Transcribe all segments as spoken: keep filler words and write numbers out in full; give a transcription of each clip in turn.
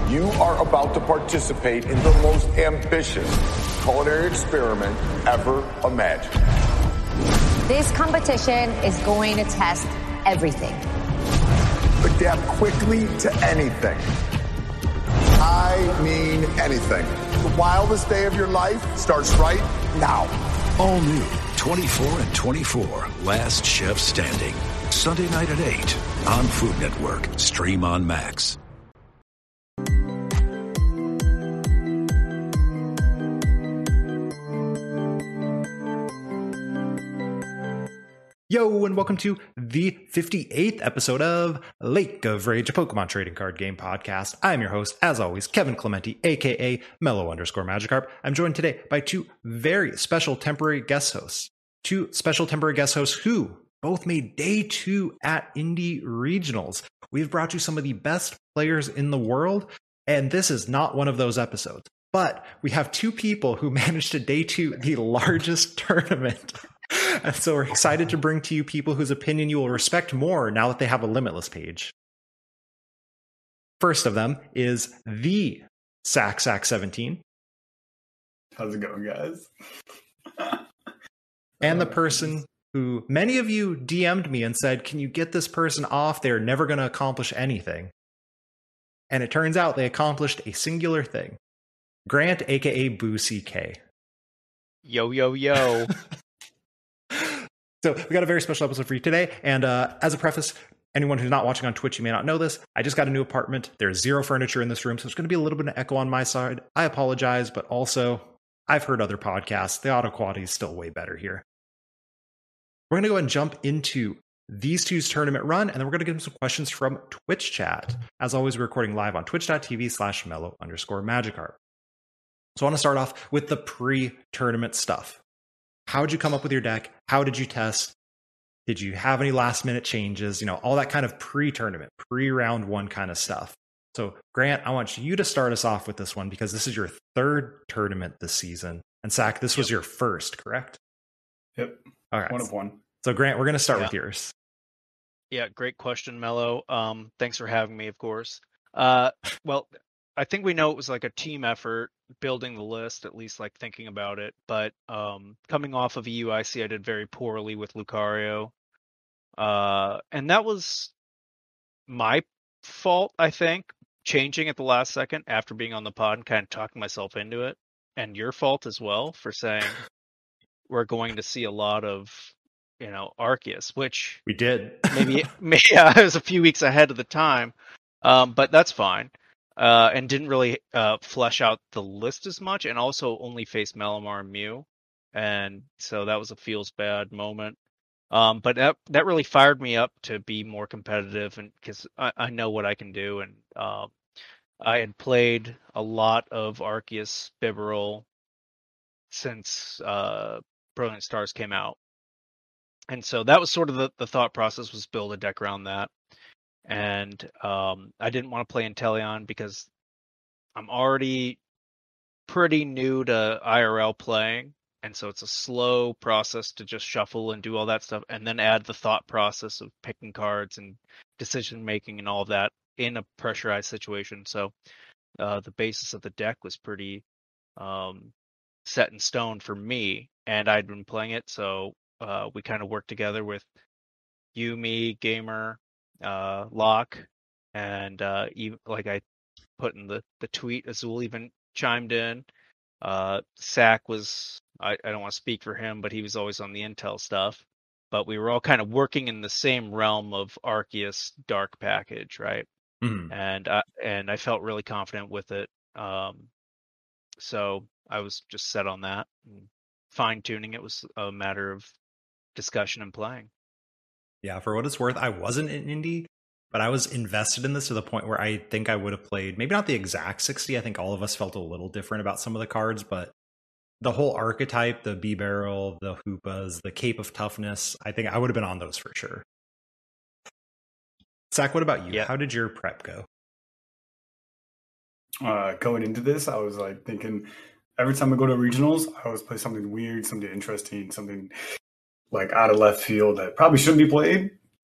You are about to participate in the most ambitious culinary experiment ever imagined. This competition is going to test everything. Adapt quickly to anything. I mean anything. The wildest day of your life starts right now. All new twenty-four and twenty-four, Last Chef Standing. Sunday night at eight on Food Network. Stream on Max. Yo, and welcome to the fifty-eighth episode of Lake of Rage, a Pokemon trading card game podcast. I'm your host, as always, Kevin Clementi, aka Mellow underscore Magikarp. I'm joined today by two very special temporary guest hosts. Two special temporary guest hosts who both made day two at Indie Regionals. We've brought you some of the best players in the world, and this is not one of those episodes. But we have two people who managed to day two the largest tournament. And so we're excited to bring to you people whose opinion you will respect more now that they have a Limitless page. First of them is the Sack Sack seventeen. How's it going, guys? And the person who many of you D M'd me and said, can you get this person off? They're never going to accomplish anything. And it turns out they accomplished a singular thing. Grant, aka Boo C K. Yo, yo, yo. So we got a very special episode for you today. And uh, as a preface, anyone who's not watching on Twitch, you may not know this. I just got a new apartment. There's zero furniture in this room, so there's going to be a little bit of echo on my side. I apologize, but also I've heard other podcasts. The audio quality is still way better here. We're going to go ahead and jump into these two's tournament run, and then we're going to get them some questions from Twitch chat. As always, we're recording live on twitch.tv slash mellow underscore Magikarp. So I want to start off with the pre-tournament stuff. How did you come up with your deck? How did you test? Did you have any last minute changes? You know, all that kind of pre-tournament, pre-round one kind of stuff. So Grant, I want you to start us off with this one because this is your third tournament this season. And Sack, this was Yep. your first, correct? Yep. All right. One of one. So Grant, we're going to start Yeah. with yours. Yeah, great question, Mello. Um, thanks for having me, of course. Uh, well, I think we know it was like a team effort building the list, at least like thinking about it. But um, coming off of E U I C, I did very poorly with Lucario. Uh, and that was my fault, I think, changing at the last second after being on the pod and kind of talking myself into it. And your fault as well for saying we're going to see a lot of, you know, Arceus, which We did. maybe, maybe yeah, I was a few weeks ahead of the time, um, but that's fine. Uh, and didn't really uh, flesh out the list as much, and also only faced Malamar and Mew, and so that was a feels bad moment. Um, but that that really fired me up to be more competitive, and because I, I know what I can do, and um, I had played a lot of Arceus Bibarel since uh, Brilliant Stars came out. And so that was sort of the, the thought process, was build a deck around that. And um, I didn't want to play Inteleon because I'm already pretty new to I R L playing. And so it's a slow process to just shuffle and do all that stuff. And then add the thought process of picking cards and decision making and all of that in a pressurized situation. So uh, the basis of the deck was pretty um, set in stone for me. And I'd been playing it. So uh, we kind of worked together with you, me, Gamer, uh Locke, and uh even like I put in the the tweet, Azul even chimed in. uh Sack was, I, I don't want to speak for him, but he was always on the intel stuff, but we were all kind of working in the same realm of Arceus dark package, right? Mhm. and uh, and I felt really confident with it, um so I was just set on that, and fine tuning it was a matter of discussion and playing. Yeah, for what it's worth, I wasn't in Indie, but I was invested in this to the point where I think I would have played, maybe not the exact sixty. I think all of us felt a little different about some of the cards, but the whole archetype, the B-Barrel, the Hoopas, the Cape of Toughness, I think I would have been on those for sure. Zach, what about you? Yeah. How did your prep go? Uh, going into this, I was like thinking every time I go to regionals, I always play something weird, something interesting, something like out of left field that probably shouldn't be played.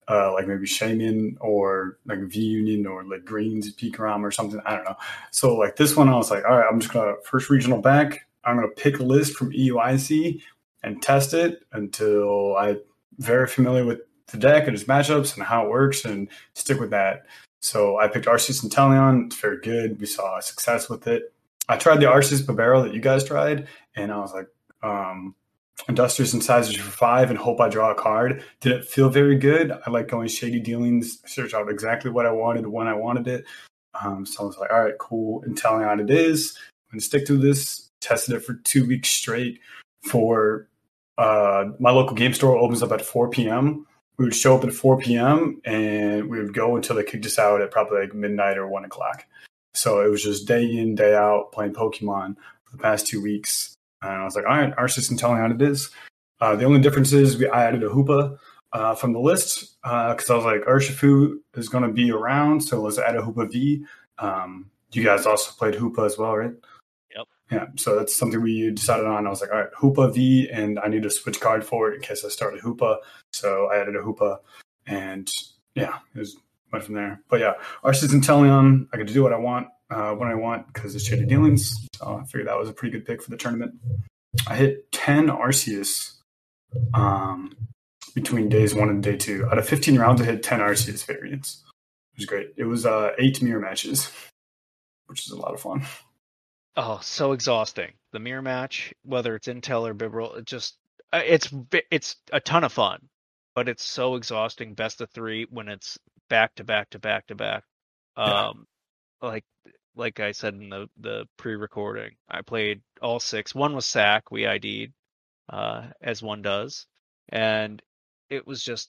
uh, like maybe Shaman or like V Union or like Greens, Pikaram or something. I don't know. So like this one, I was like, all right, I'm just gonna first regional back. I'm gonna pick a list from E U I C and test it until I'm very familiar with the deck and its matchups and how it works, and stick with that. So I picked Arceus and Teleon. It's very good. We saw success with it. I tried the Arceus Babero that you guys tried, and I was like, um, Industrious Incisors for five and hope I draw a card. Did it feel very good? I like going Shady Dealings, search out exactly what I wanted when I wanted it. Um, so I was like, all right, cool. And Teleon it is. I'm going to stick to this. Tested it for two weeks straight. For uh, my local game store opens up at four p.m. We would show up at four p.m. and we would go until they kicked us out at probably like midnight or one o'clock. So it was just day in, day out playing Pokemon for the past two weeks. And I was like, all right, Arceus and Teleon it is. Uh, the only difference is we, I added a Hoopa uh, from the list because uh, I was like, Urshifu is going to be around, so let's add a Hoopa V. Um, you guys also played Hoopa as well, right? Yep. Yeah, so that's something we decided on. I was like, all right, Hoopa V, and I need a switch card for it in case I started Hoopa. So I added a Hoopa, and yeah, it was went from there. But yeah, Arceus and Teleon, I get to do what I want. Uh, when I want because it's Shady Dealings. So I figured that was a pretty good pick for the tournament. I hit ten Arceus um, between days one and day two. Out of fifteen rounds, I hit ten Arceus variants. It was great. It was uh, eight mirror matches, which is a lot of fun. Oh, so exhausting. The mirror match, whether it's Intel or Bibarel, it just it's it's a ton of fun, but it's so exhausting. Best of three when it's back to back to back to back. Um, Yeah. Like like I said in the, the pre-recording, I played all six. One was Sack, we I D'd, uh, as one does. And it was just,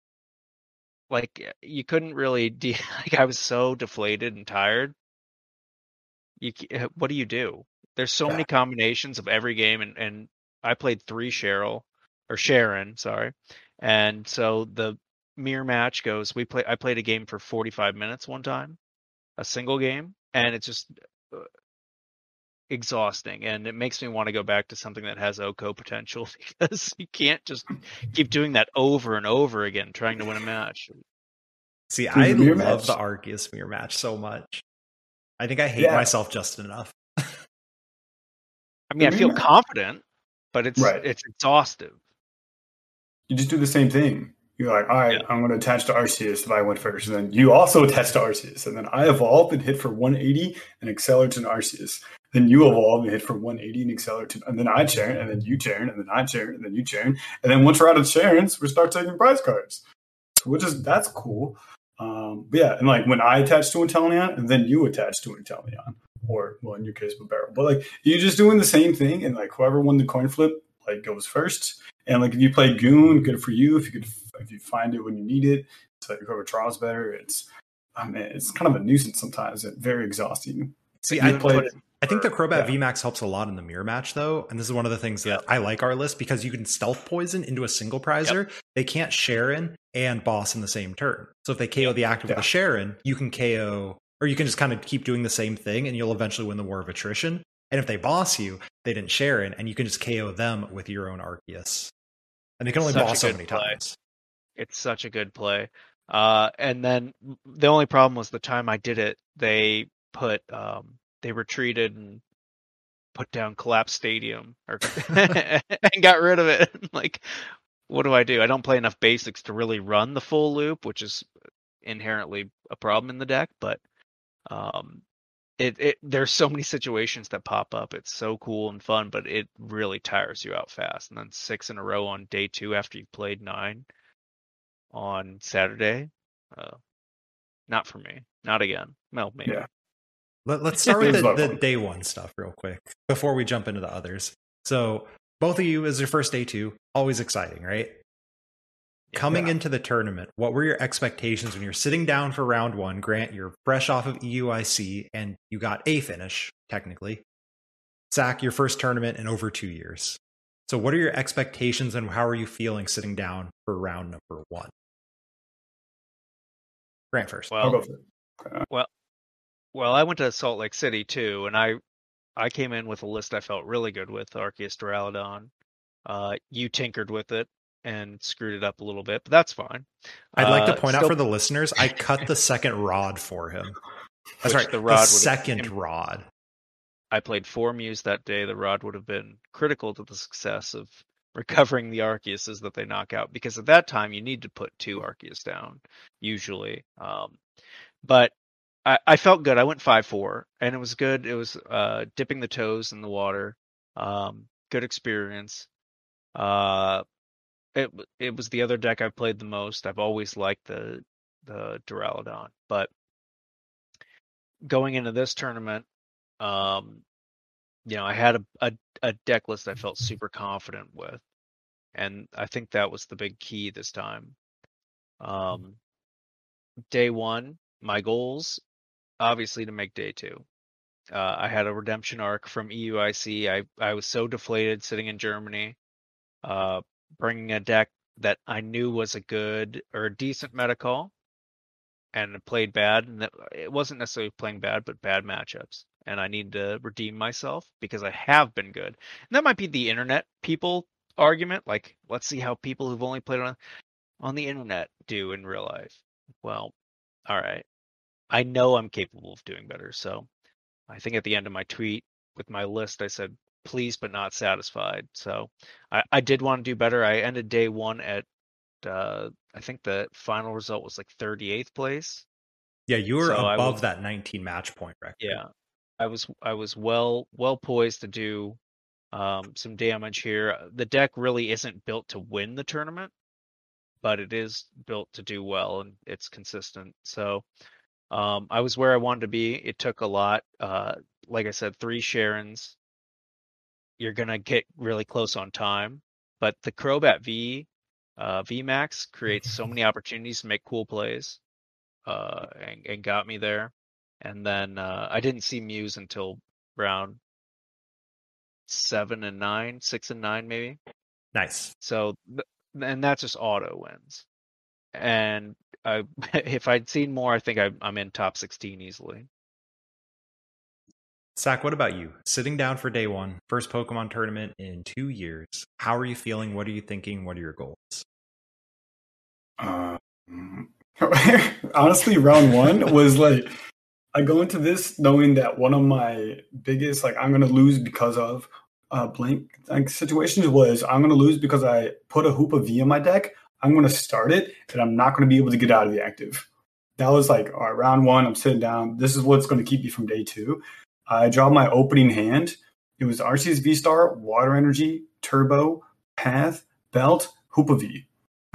like, you couldn't really, de- like, I was so deflated and tired. You, What do you do? There's so Yeah. many combinations of every game, and, and I played three Cheryl, or Sharon, sorry. And so the mirror match goes, we play. I played a game for forty-five minutes one time. A single game, and it's just uh, exhausting, and it makes me want to go back to something that has Oko potential because you can't just keep doing that over and over again trying to win a match. See, Dude, I the mirror love match- the Arceus mirror match so much. I think I hate Yeah. myself just enough. I mean, I The feel mirror match- confident, but it's Right. it's exhaustive. You just do the same thing. You're like, all right, Yeah. I'm going to attach to Arceus if I went first. And then you also attach to Arceus. And then I evolved and hit for one eighty and accelerate an Arceus. Then you evolve and hit for one eighty and accelerate. And then I Charen, and then you Charen, and then I Charen, and then you Charen. And then once we're out of Charens, we start taking prize cards. Which is, that's cool. Um, but yeah, and like when I attach to Inteleon, and then you attach to Inteleon. Or, well, in your case, Babero. But like, you're just doing the same thing. And like, whoever won the coin flip, like, goes first. And like, if you play Goon, good for you. If you could, if you find it when you need it, so whoever draws better. It's, I mean, it's kind of a nuisance sometimes. It's very exhausting. See, You I, play- I think the Crobat Yeah. VMAX helps a lot in the mirror match, though. And this is one of the things that I like our list because you can stealth poison into a single prizer. They can't Sharon and boss in the same turn. So if they K O the active Yeah. with a Sharon, you can K O, or you can just kind of keep doing the same thing and you'll eventually win the War of Attrition. And if they boss you, they didn't Sharon, and you can just K O them with your own Arceus. And they can only Such a boss so good many play. times. It's such a good play. Uh, and then the only problem was the time I did it, they put um, they retreated and put down Collapse Stadium or and got rid of it. Like, what do I do? I don't play enough basics to really run the full loop, which is inherently a problem in the deck. But um, it it there's so many situations that pop up. It's so cool and fun, but it really tires you out fast. And then six in a row on day two after you've played nine on Saturday, uh, not for me. Not again. Well, maybe. Yeah. Let, let's start with It was a the, lot of the fun. day one stuff real quick before we jump into the others. So both of you, as your first day two, always exciting, right? Coming Yeah. into the tournament, what were your expectations when you're sitting down for round one? Grant, you're fresh off of E U I C and you got a finish, technically. Zach, your first tournament in over two years. So what are your expectations and how are you feeling sitting down for round number one? Grant first. I'll Well, go for it. well, I went to Salt Lake City too, and I I came in with a list I felt really good with Arceus Duraludon. Uh, you tinkered with it. and screwed it up a little bit, but that's fine. I'd like to Uh, point out still- for the listeners, I cut the second rod for him. That's Which right, the the, rod would've- second rod. I played four Mews that day. The rod would have been critical to the success of recovering the Arceuses that they knock out, because at that time you need to put two Arceus down usually. Um, but I, I felt good. I went five four, and it was good. It was uh, dipping the toes in the water. Um, good experience. Uh, it it was the other deck I played the most. I've always liked the the Duraludon, but going into this tournament, um, you know, I had a, a a deck list I felt super confident with, and I think that was the big key this time. Um, day one, my goals obviously to make day two. Uh, I had a redemption arc from E U I C. I I was so deflated sitting in Germany, uh, bringing a deck that I knew was a good or a decent meta call, and it played bad. And it wasn't necessarily playing bad, but bad matchups. And I need to redeem myself because I have been good. And that might be the internet people argument. Like, let's see how people who've only played on on the internet do in real life. Well, all right. I know I'm capable of doing better. So I think at the end of my tweet with my list, I said, pleased but not satisfied. So I, I did want to do better. I ended day one at, uh, I think the final result was like thirty-eighth place. Yeah, you were So I above was- that nineteen match point record. Yeah. I was I was well well poised to do um, some damage here. The deck really isn't built to win the tournament, but it is built to do well, and it's consistent. So um, I was where I wanted to be. It took a lot. Uh, like I said, three Sharons. You're gonna get really close on time, but the Crobat V uh, V Max creates so many opportunities to make cool plays, uh, and, and got me there. And then uh, I didn't see Mews until round seven and nine, six and nine maybe. Nice. So, th- and that's just auto wins. And I, if I'd seen more, I think I, I'm in top sixteen easily. Zach, what about you? Sitting down for day one, first Pokemon tournament in two years. How are you feeling? What are you thinking? What are your goals? Uh, honestly, round one was like, I go into this knowing that one of my biggest, like, I'm going to lose because of uh, blank like, situations was I'm going to lose because I put a Hoopa V in my deck. I'm going to start it, and I'm not going to be able to get out of the active. That was like, all right, round one, I'm sitting down. This is what's going to keep me from day two. I draw my opening hand. It was Arceus V-Star, Water Energy, Turbo, Path, Belt, Hoopa V.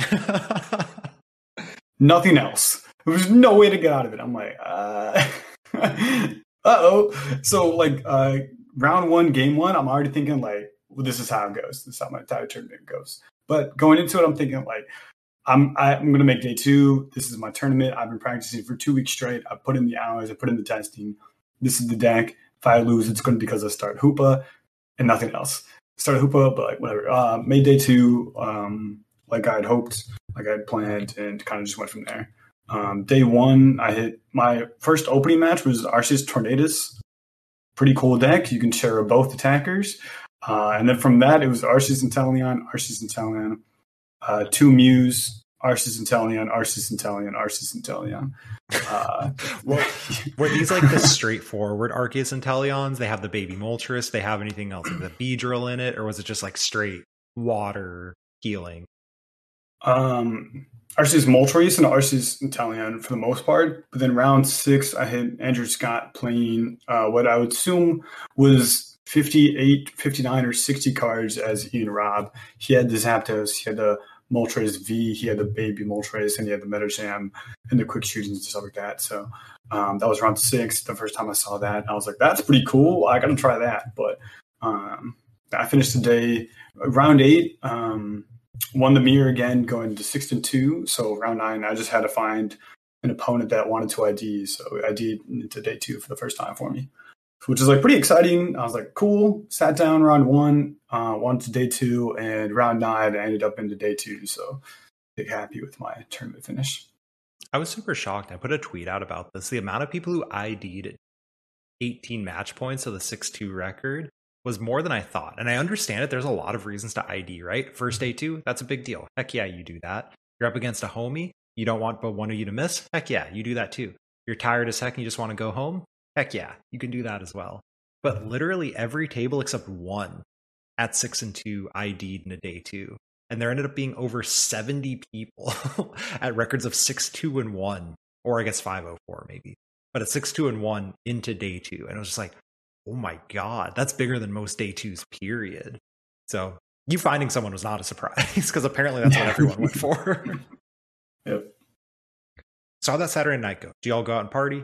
Nothing else. There was no way to get out of it. I'm like, uh, uh-oh. So, like, uh, round one, game one, I'm already thinking, like, well, this is how it goes. This is how my entire tournament goes. But going into it, I'm thinking, like, I'm I'm going to make day two. This is my tournament. I've been practicing for two weeks straight. I put in the hours. I put in the testing. This is the deck. If I lose, it's going to be because I start Hoopa and nothing else. Started Hoopa, but, like, whatever. Uh, made day two um, like I had hoped, like I had planned, and kind of just went from there. Um, day one, I hit my first opening match was Arceus Tornadus. Pretty cool deck. You can share both attackers. Uh, and then from that, it was Arceus Inteleon, Arceus Inteleon, uh, two Mews, Arceus Inteleon, Arceus Inteleon, Arceus Inteleon. Uh, well, were these like the straightforward Arceus Inteleons? They have the baby Moltres. They have anything else like the Beedrill in it, or was it just like straight water healing? Um, Arceus Moltres and Arceus Inteleon for the most part. But then round six, I had Andrew Scott playing uh, what I would assume was fifty-eight, fifty-nine, or sixty cards as Ian Robb. He had the Zapdos, he had the Moltres V, he had the baby Moltres, and he had the Metajam and the quick shootings and stuff like that. So um, that was round six, the first time I saw that. And I was like, that's pretty cool. I got to try that. But um, I finished the day, round eight, um, won the mirror again, going to six and two. So round nine, I just had to find an opponent that wanted to I D. So I D'd into day two for the first time for me, which is like pretty exciting. I was like, cool. Sat down round one, uh, won to day two, and round nine, I ended up into day two. So big happy with my tournament finish. I was super shocked. I put a tweet out about this. The amount of people who I D'd at eighteen match points of the six two record was more than I thought. And I understand it. There's a lot of reasons to I D, right? First day two, that's a big deal. Heck yeah, you do that. You're up against a homie. You don't want but one of you to miss. Heck yeah, you do that too. You're tired as heck and you just want to go home. Heck yeah, you can do that as well. But literally every table except one at six and two I D'd in a day two. And there ended up being over seventy people at records of six, two, and one, or I guess five oh four maybe, but at six, two, and one into day two. And it was just like, oh my God, that's bigger than most day twos, period. So you finding someone was not a surprise because apparently that's what everyone went for. Yep. So how'd that Saturday night go? Do y'all go out and party?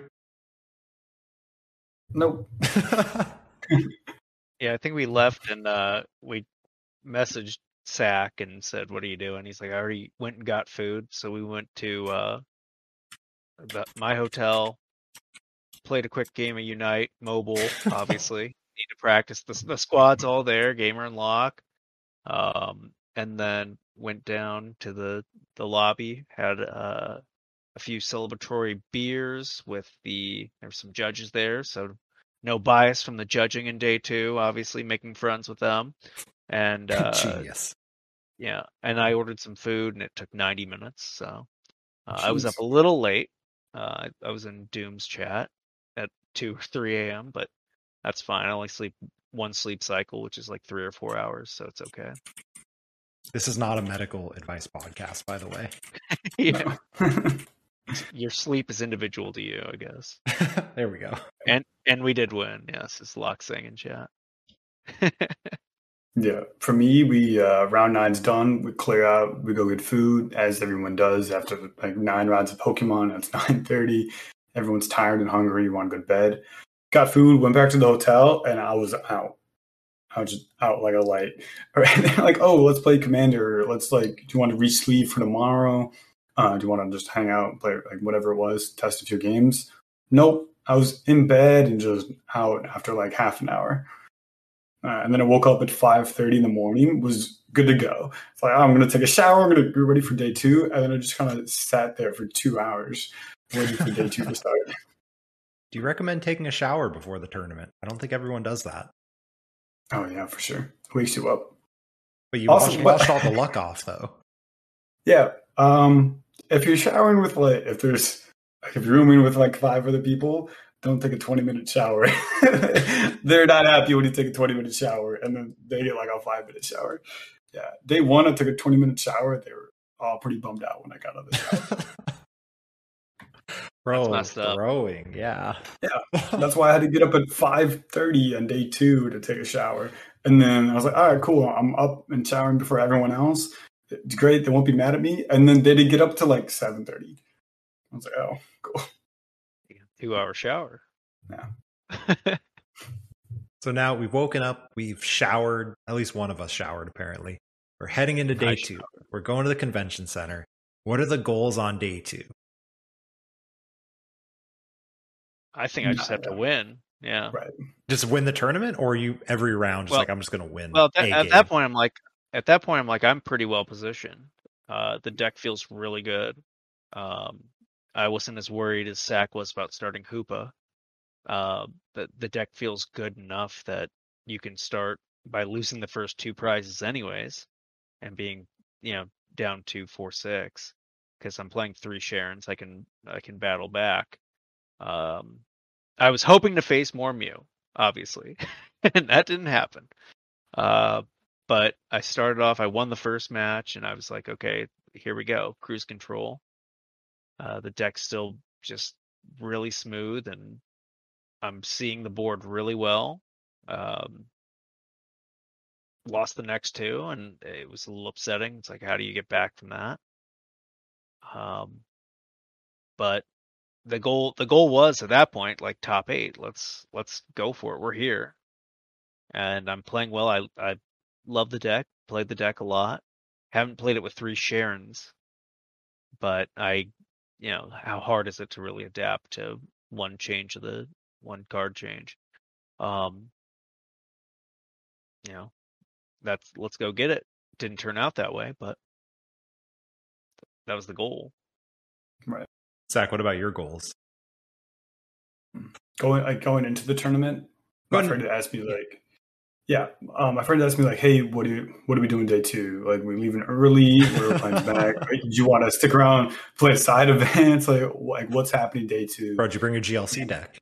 Nope. Yeah, I think we left and uh, we messaged Sack and said, "What are you doing?" He's like, "I already went and got food." So we went to uh, the, my hotel, played a quick game of Unite mobile. Obviously, need to practice. The, the squad's all there, gamer and lock, um, and then went down to the the lobby. Had uh, a few celebratory beers with the. There were some judges there, so no bias from the judging in day two. Obviously, making friends with them. And uh, genius. Yeah, and I ordered some food, and it took ninety minutes. So uh, I was up a little late. Uh, I, I was in Doom's chat at two or three a.m., but that's fine. I only sleep one sleep cycle, which is like three or four hours, so it's okay. This is not a medical advice podcast, by the way. Yeah. Your sleep is individual to you, I guess. There we go. And and we did win. Yes, it's Locke saying in chat. Yeah, for me, we uh, round nine's done. We clear out. We go get food, as everyone does after like nine rounds of Pokemon. It's nine thirty. Everyone's tired and hungry. You want to go to bed. Got food. Went back to the hotel, and I was out. I was just out like a light. And they're like, "Oh, let's play Commander. Let's like, do you want to re-sleeve for tomorrow? Uh, do you want to just hang out and play like whatever it was? Test a few games." Nope. I was in bed and just out after like half an hour. Uh, and then I woke up at five thirty in the morning, was good to go. It's like, oh, I'm going to take a shower. I'm going to be ready for day two. And then I just kind of sat there for two hours waiting for day two to start. Do you recommend taking a shower before the tournament? I don't think everyone does that. Oh, yeah, for sure. Wakes you up. But you Also, washed, washed all the luck off, though. Yeah. Um, if you're showering with, like, if there's, like, if you're rooming with, like, five other people, don't take a twenty-minute shower. They're not happy when you take a twenty-minute shower, and then they get like a five-minute shower. Yeah, day one, I took a twenty-minute shower. They were all pretty bummed out when I got out of the shower. Bro, throwing, yeah. Yeah, that's why I had to get up at five thirty on day two to take a shower. And then I was like, all right, cool. I'm up and showering before everyone else. It's great. They won't be mad at me. And then they did get up to like seven thirty. I was like, oh, cool. Two hour shower. Yeah. So now we've woken up, we've showered, at least one of us showered apparently. We're heading into day two. We're going to the convention center. What are the goals on day two? I think I just have to win. Yeah. Right. Just win the tournament, or are you every round just well, like I'm just gonna win? Well, that, at that point I'm like at that point I'm like I'm pretty well positioned. Uh the deck feels really good. Um I wasn't as worried as Sack was about starting Hoopa. Uh, the, the deck feels good enough that you can start by losing the first two prizes anyways and being, you know, down to four six because I'm playing three Sharons. I can I can battle back. Um, I was hoping to face more Mew, obviously, and that didn't happen. Uh, but I started off, I won the first match, and I was like, okay, here we go, cruise control. Uh, the deck's still just really smooth, and I'm seeing the board really well. Um, lost the next two, and it was a little upsetting. It's like, how do you get back from that? Um, but the goal, the goal was at that point, like top eight. Let's let's go for it. We're here, and I'm playing well. I I love the deck. Played the deck a lot. Haven't played it with three Sharons, but I. You know, how hard is it to really adapt to one change of the one card change? Um, you know, that's let's go get it. Didn't turn out that way, but that was the goal. Right. Zach, what about your goals? Going like going into the tournament, I'm afraid to ask me like Yeah, um, my friend asked me like, "Hey, what do you, what are we doing day two? Like, we leaving early? What are our plans back? Like, do you want to stick around, play side events? Like, like what's happening day two?" Bro, did you bring your G L C deck?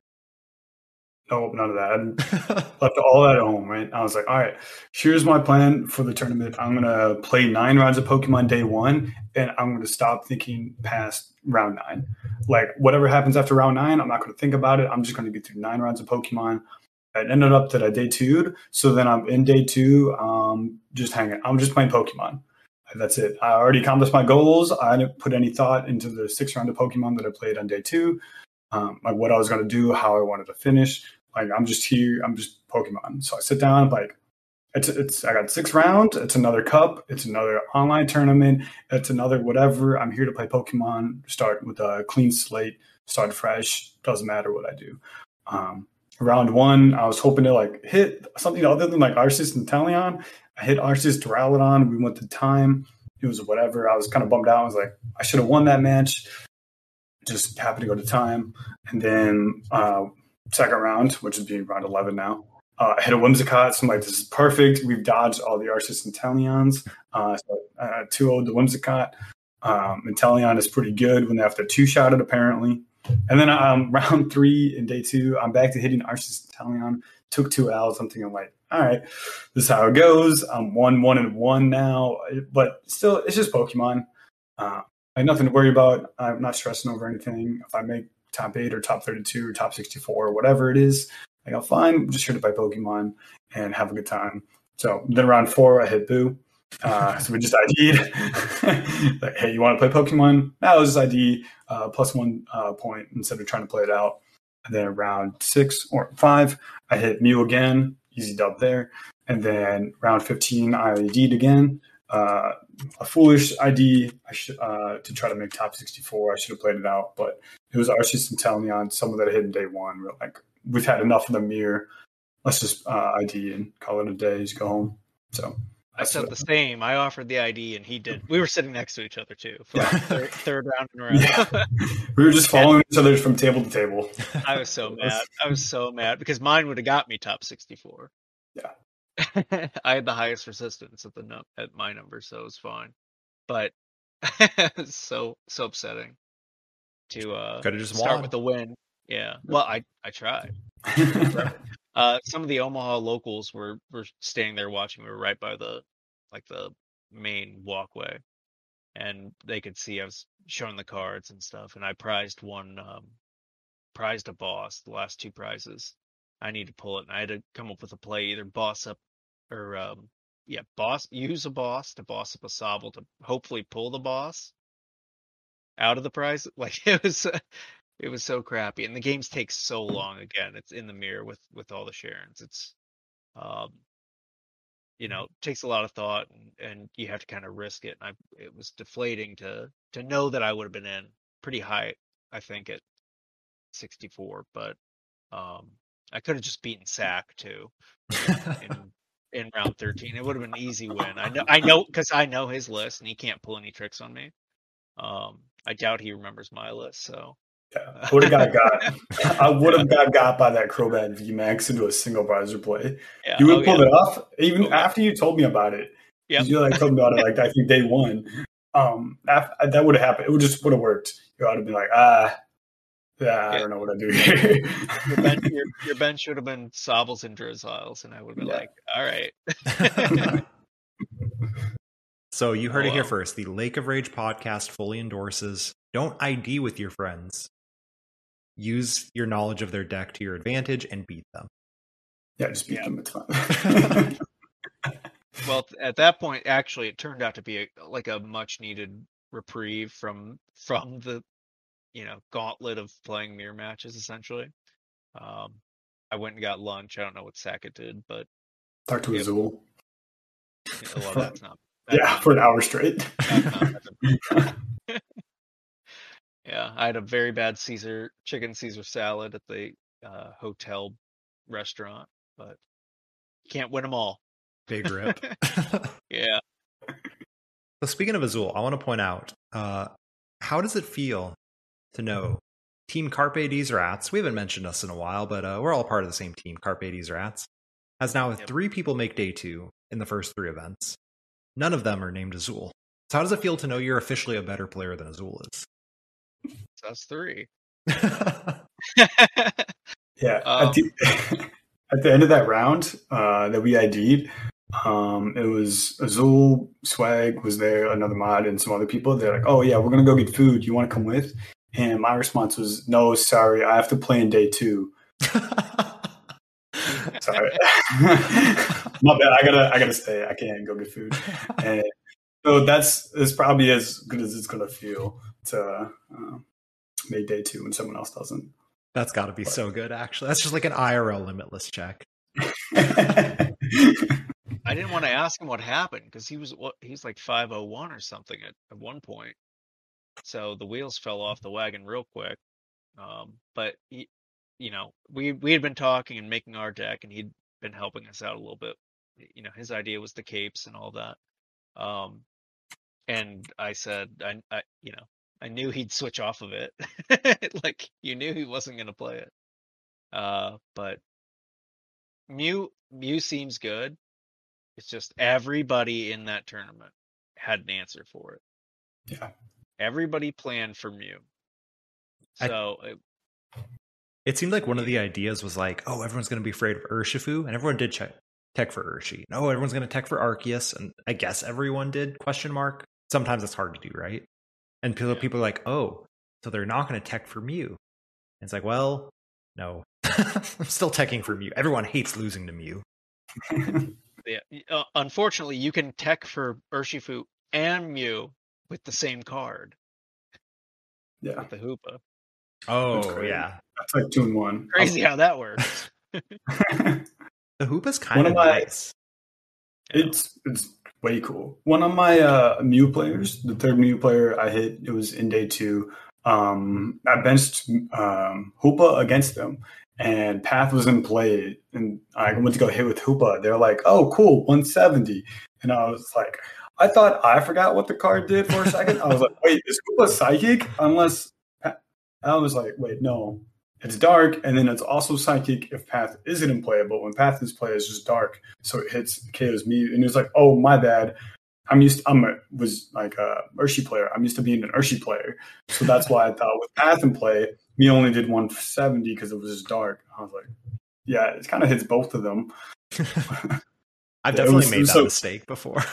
No, none of that. I left all that at home, right? I was like, all right, here's my plan for the tournament. I'm gonna play nine rounds of Pokemon day one, and I'm gonna stop thinking past round nine. Like, whatever happens after round nine, I'm not gonna think about it. I'm just gonna get through nine rounds of Pokemon. It ended up that I day two'd, so then I'm in day two, um, just hanging. I'm just playing Pokemon. That's it. I already accomplished my goals. I didn't put any thought into the six round of Pokemon that I played on day two, um, like what I was going to do, how I wanted to finish. Like, I'm just here. I'm just Pokemon. So I sit down, like, it's, it's, I got six rounds. It's another cup. It's another online tournament. It's another whatever. I'm here to play Pokemon, start with a clean slate, start fresh. Doesn't matter what I do. Um, round one, I was hoping to like hit something other than like Arceus and Talion. I hit Arceus, Duraludon. We went to time. It was whatever. I was kind of bummed out. I was like, I should have won that match. Just happened to go to time. And then uh, second round, which is being round eleven now, uh, I hit a Whimsicott. So I'm like, this is perfect. We've dodged all the Arceus and Talions. Uh, so uh, two oh the Whimsicott. Um, and Talion is pretty good when they have to two-shot it, apparently. And then um, round three in day two, I'm back to hitting Arceus and Talion. Took two L's. I'm thinking like, all right, this is how it goes. I'm one, one, and one now. But still, it's just Pokemon. Uh, I have nothing to worry about. I'm not stressing over anything. If I make top eight or top thirty-two or top sixty-four or whatever it is, like, I'm fine. I'm just here to play Pokemon and have a good time. So then round four, I hit Boo. Uh, so we just I D'd. Like, hey, you want to play Pokemon? That was just I D uh, plus one uh, point instead of trying to play it out. And then round six or five, I hit Mew again. Easy dub there. And then round fifteen, I I D'd again. Uh, a foolish I D I should, uh, to try to make top sixty-four. I should have played it out, but it was Arceus and Talion, some of that I hit in day one. We're like, we've had enough of the mirror. Let's just uh, I D and call it a day. Just go home. So I said the same. I offered the I D and he did. We were sitting next to each other too for yeah. like third, third round in a row. Yeah. We were just following each other from table to table. I was so mad. I was so mad because mine would have got me top sixty-four. Yeah. I had the highest resistance at the num- at my number, so it was fine. But it's so so upsetting to uh Could have just start won. with the win. Yeah. Well, I I tried. Uh, some of the Omaha locals were, were standing there watching. We were right by the like the main walkway, and they could see I was showing the cards and stuff. And I prized one, um, prized a boss. The last two prizes, I need to pull it, and I had to come up with a play: either boss up, or um, yeah, boss use a boss to boss up a Sobble to hopefully pull the boss out of the prize. Like, it was. It was so crappy, and the games take so long. Again, it's in the mirror with, with all the Sharons. It's, um, you know, takes a lot of thought, and, and you have to kind of risk it. And I, it was deflating to to know that I would have been in pretty high, I think, at sixty-four. But um, I could have just beaten Sack too in in round thirteen. It would have been an easy win. I know, I know, because I know his list, and he can't pull any tricks on me. Um, I doubt he remembers my list, so. Yeah, I would have got got. I would have got got by that Crobat V MAX into a single browser play. Yeah, you would have oh, pulled yeah. it off even Oh, yeah. after you told me about it. Yeah, you like told me about it like I think day one. Um, after, that would have happened. It would just would have worked. You ought to be like, ah, yeah, I Yeah. don't know what I do here. your bench, your, your bench should have been Sobbles and Drizzles, and I would have been Yeah. like, all right. So you heard Oh, it here wow. first. The Lake of Rage podcast fully endorses don't I D with your friends. Use your knowledge of their deck to your advantage and beat them. Yeah, just beat Yeah. them. It's fine. Well, at that point, actually, it turned out to be a, like a much needed reprieve from from the, you know, gauntlet of playing mirror matches. Essentially, um, I went and got lunch. I don't know what Sackett did, but Talk to Yep. Azul. you know, well, that's not. That's Yeah, not for an hour straight. That's not- Yeah, I had a very bad Caesar chicken Caesar salad at the uh, hotel restaurant, but you can't win them all. Big rip. Yeah. So speaking of Azul, I want to point out, uh, how does it feel to know Team Carpe D's Rats? We haven't mentioned us in a while, but uh, we're all part of the same team, Carpe D's Rats. has now had Yep. three people make day two in the first three events. None of them are named Azul. So how does it feel to know you're officially a better player than Azul is? So that's three. Yeah. Um, at, the, at the end of that round uh, that we I D'd, um, it was Azul, Swag was there, another mod, and some other people. They're like, oh, yeah, we're going to go get food. You want to come with? And my response was, no, sorry, I have to play in day two. Sorry. My bad. I gotta I gotta stay. I can't go get food. And so that's that's probably as good as it's gonna feel to uh, make day two when someone else doesn't. That's got to be but. so good, actually. That's just like an I R L limitless check. I didn't want to ask him what happened because he was what he's like five oh one or something at, at one point. So the wheels fell off the wagon real quick. Um, but he, you know, we we had been talking and making our deck, and he'd been helping us out a little bit. You know, his idea was the capes and all that. Um, and I said, I, I, you know, I knew he'd switch off of it. Like you knew he wasn't going to play it. Uh, but Mew Mew seems good. It's just everybody in that tournament had an answer for it. Yeah. Everybody planned for Mew. So I, it, it seemed like one of the ideas was like, oh, everyone's going to be afraid of Urshifu, and everyone did check, tech for Urshi. No, everyone's going to tech for Arceus, and I guess everyone did, question mark. Sometimes it's hard to do, right? And people, yeah. people are like, oh, so they're not going to tech for Mew. And it's like, well, no. I'm still teching for Mew. Everyone hates losing to Mew. Yeah. Uh, unfortunately, you can tech for Urshifu and Mew with the same card. Yeah. With the Hoopa. Oh, yeah. That's like two and one. Crazy how that works. The Hoopa's kind of my, nice. It's it's way cool. One of my uh, Mew players, the third Mew player I hit, it was in day two. Um, I benched um, Hoopa against them, and Path was in play, and I went to go hit with Hoopa. They're like, "Oh, cool, one seventy," and I was like, "I thought I forgot what the card did for a second." I was like, "Wait, is Hoopa psychic?" Unless I was like, "Wait, no, it's dark, and then it's also psychic if Path isn't in play. But when Path is play, it's just dark, so it hits K Os me." And it's like, "Oh, my bad." I'm used to, I'm a, was like a Urshi player. I'm used to being an Urshi player. So that's why I thought with Path in play, me only did one seventy because it was just dark. I was like, yeah, it kind of hits both of them. I've yeah, definitely was, made that so, mistake before.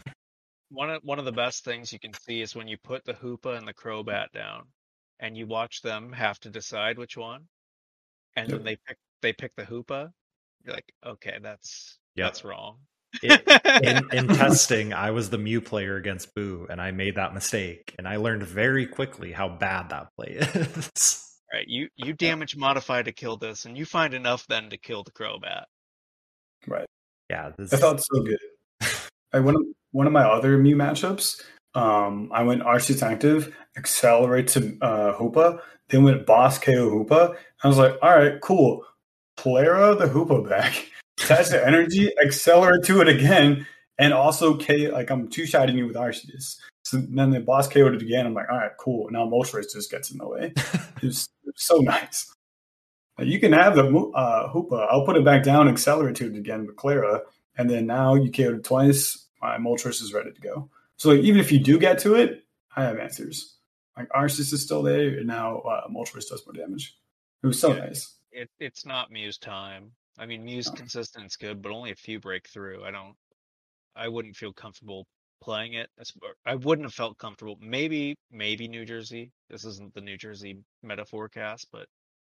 one of one of the best things you can see is when you put the Hoopa and the Crobat down and you watch them have to decide which one. And yep. then they pick they pick the Hoopa. You're like, okay, that's yep. that's wrong. It, in, in testing, I was the Mew player against Boo, and I made that mistake, and I learned very quickly how bad that play is. Right, you you damage modify to kill this, and you find enough then to kill the Crobat. Right. Yeah, this... I felt so good. I one of one of my other Mew matchups, um, I went Arceus active, accelerate to uh, Hoopa, then went boss K O Hoopa. I was like, all right, cool. Plera the Hoopa back. Attach the energy, accelerate to it again, and also K like I'm two-shotting you with Arceus. So then the boss K O'd it again. I'm like, all right, cool. Now Moltres just gets in the way. It's so nice. Like, you can have the uh, Hoopa. I'll put it back down, accelerate to it again with Clara, and then now you K O'd it twice. My Moltres is ready to go. So like, even if you do get to it, I have answers. Like Arceus is still there, and now uh, Moltres does more damage. It was so yeah, nice. It, it's not Mew's time. I mean, Mew's oh. consistent is good, but only a few break through. I don't. I wouldn't feel comfortable playing it. I wouldn't have felt comfortable. Maybe, maybe New Jersey. This isn't the New Jersey meta forecast, but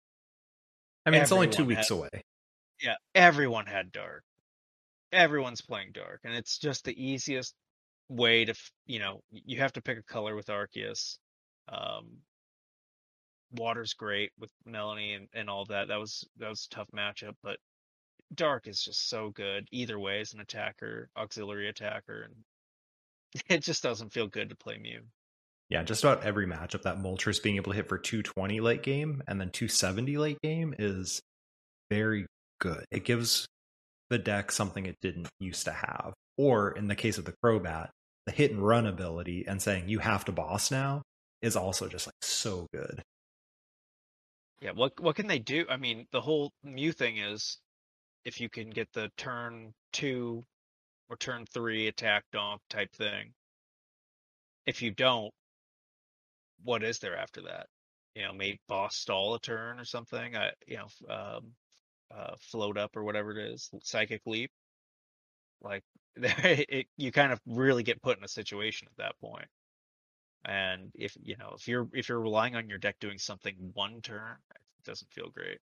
I mean, it's only two weeks had, away. Yeah, everyone had dark. Everyone's playing dark, and it's just the easiest way to, you know, you have to pick a color with Arceus. Um, Water's great with Melanie and, and all that. That was that was a tough matchup, but Dark is just so good either way as an attacker, auxiliary attacker, and it just doesn't feel good to play Mew. Yeah, just about every matchup that Moltres being able to hit for two twenty late game and then two seventy late game is very good. It gives the deck something it didn't used to have. Or in the case of the Crobat, the hit and run ability and saying you have to boss now is also just like so good. Yeah, what what can they do? I mean, the whole Mew thing is if you can get the turn two or turn three attack donk type thing. If you don't, what is there after that? You know, maybe boss stall a turn or something. I, you know, um, uh, float up or whatever it is, psychic leap. Like, it, you kind of really get put in a situation at that point. And if you know, if you're if you're relying on your deck doing something one turn, it doesn't feel great.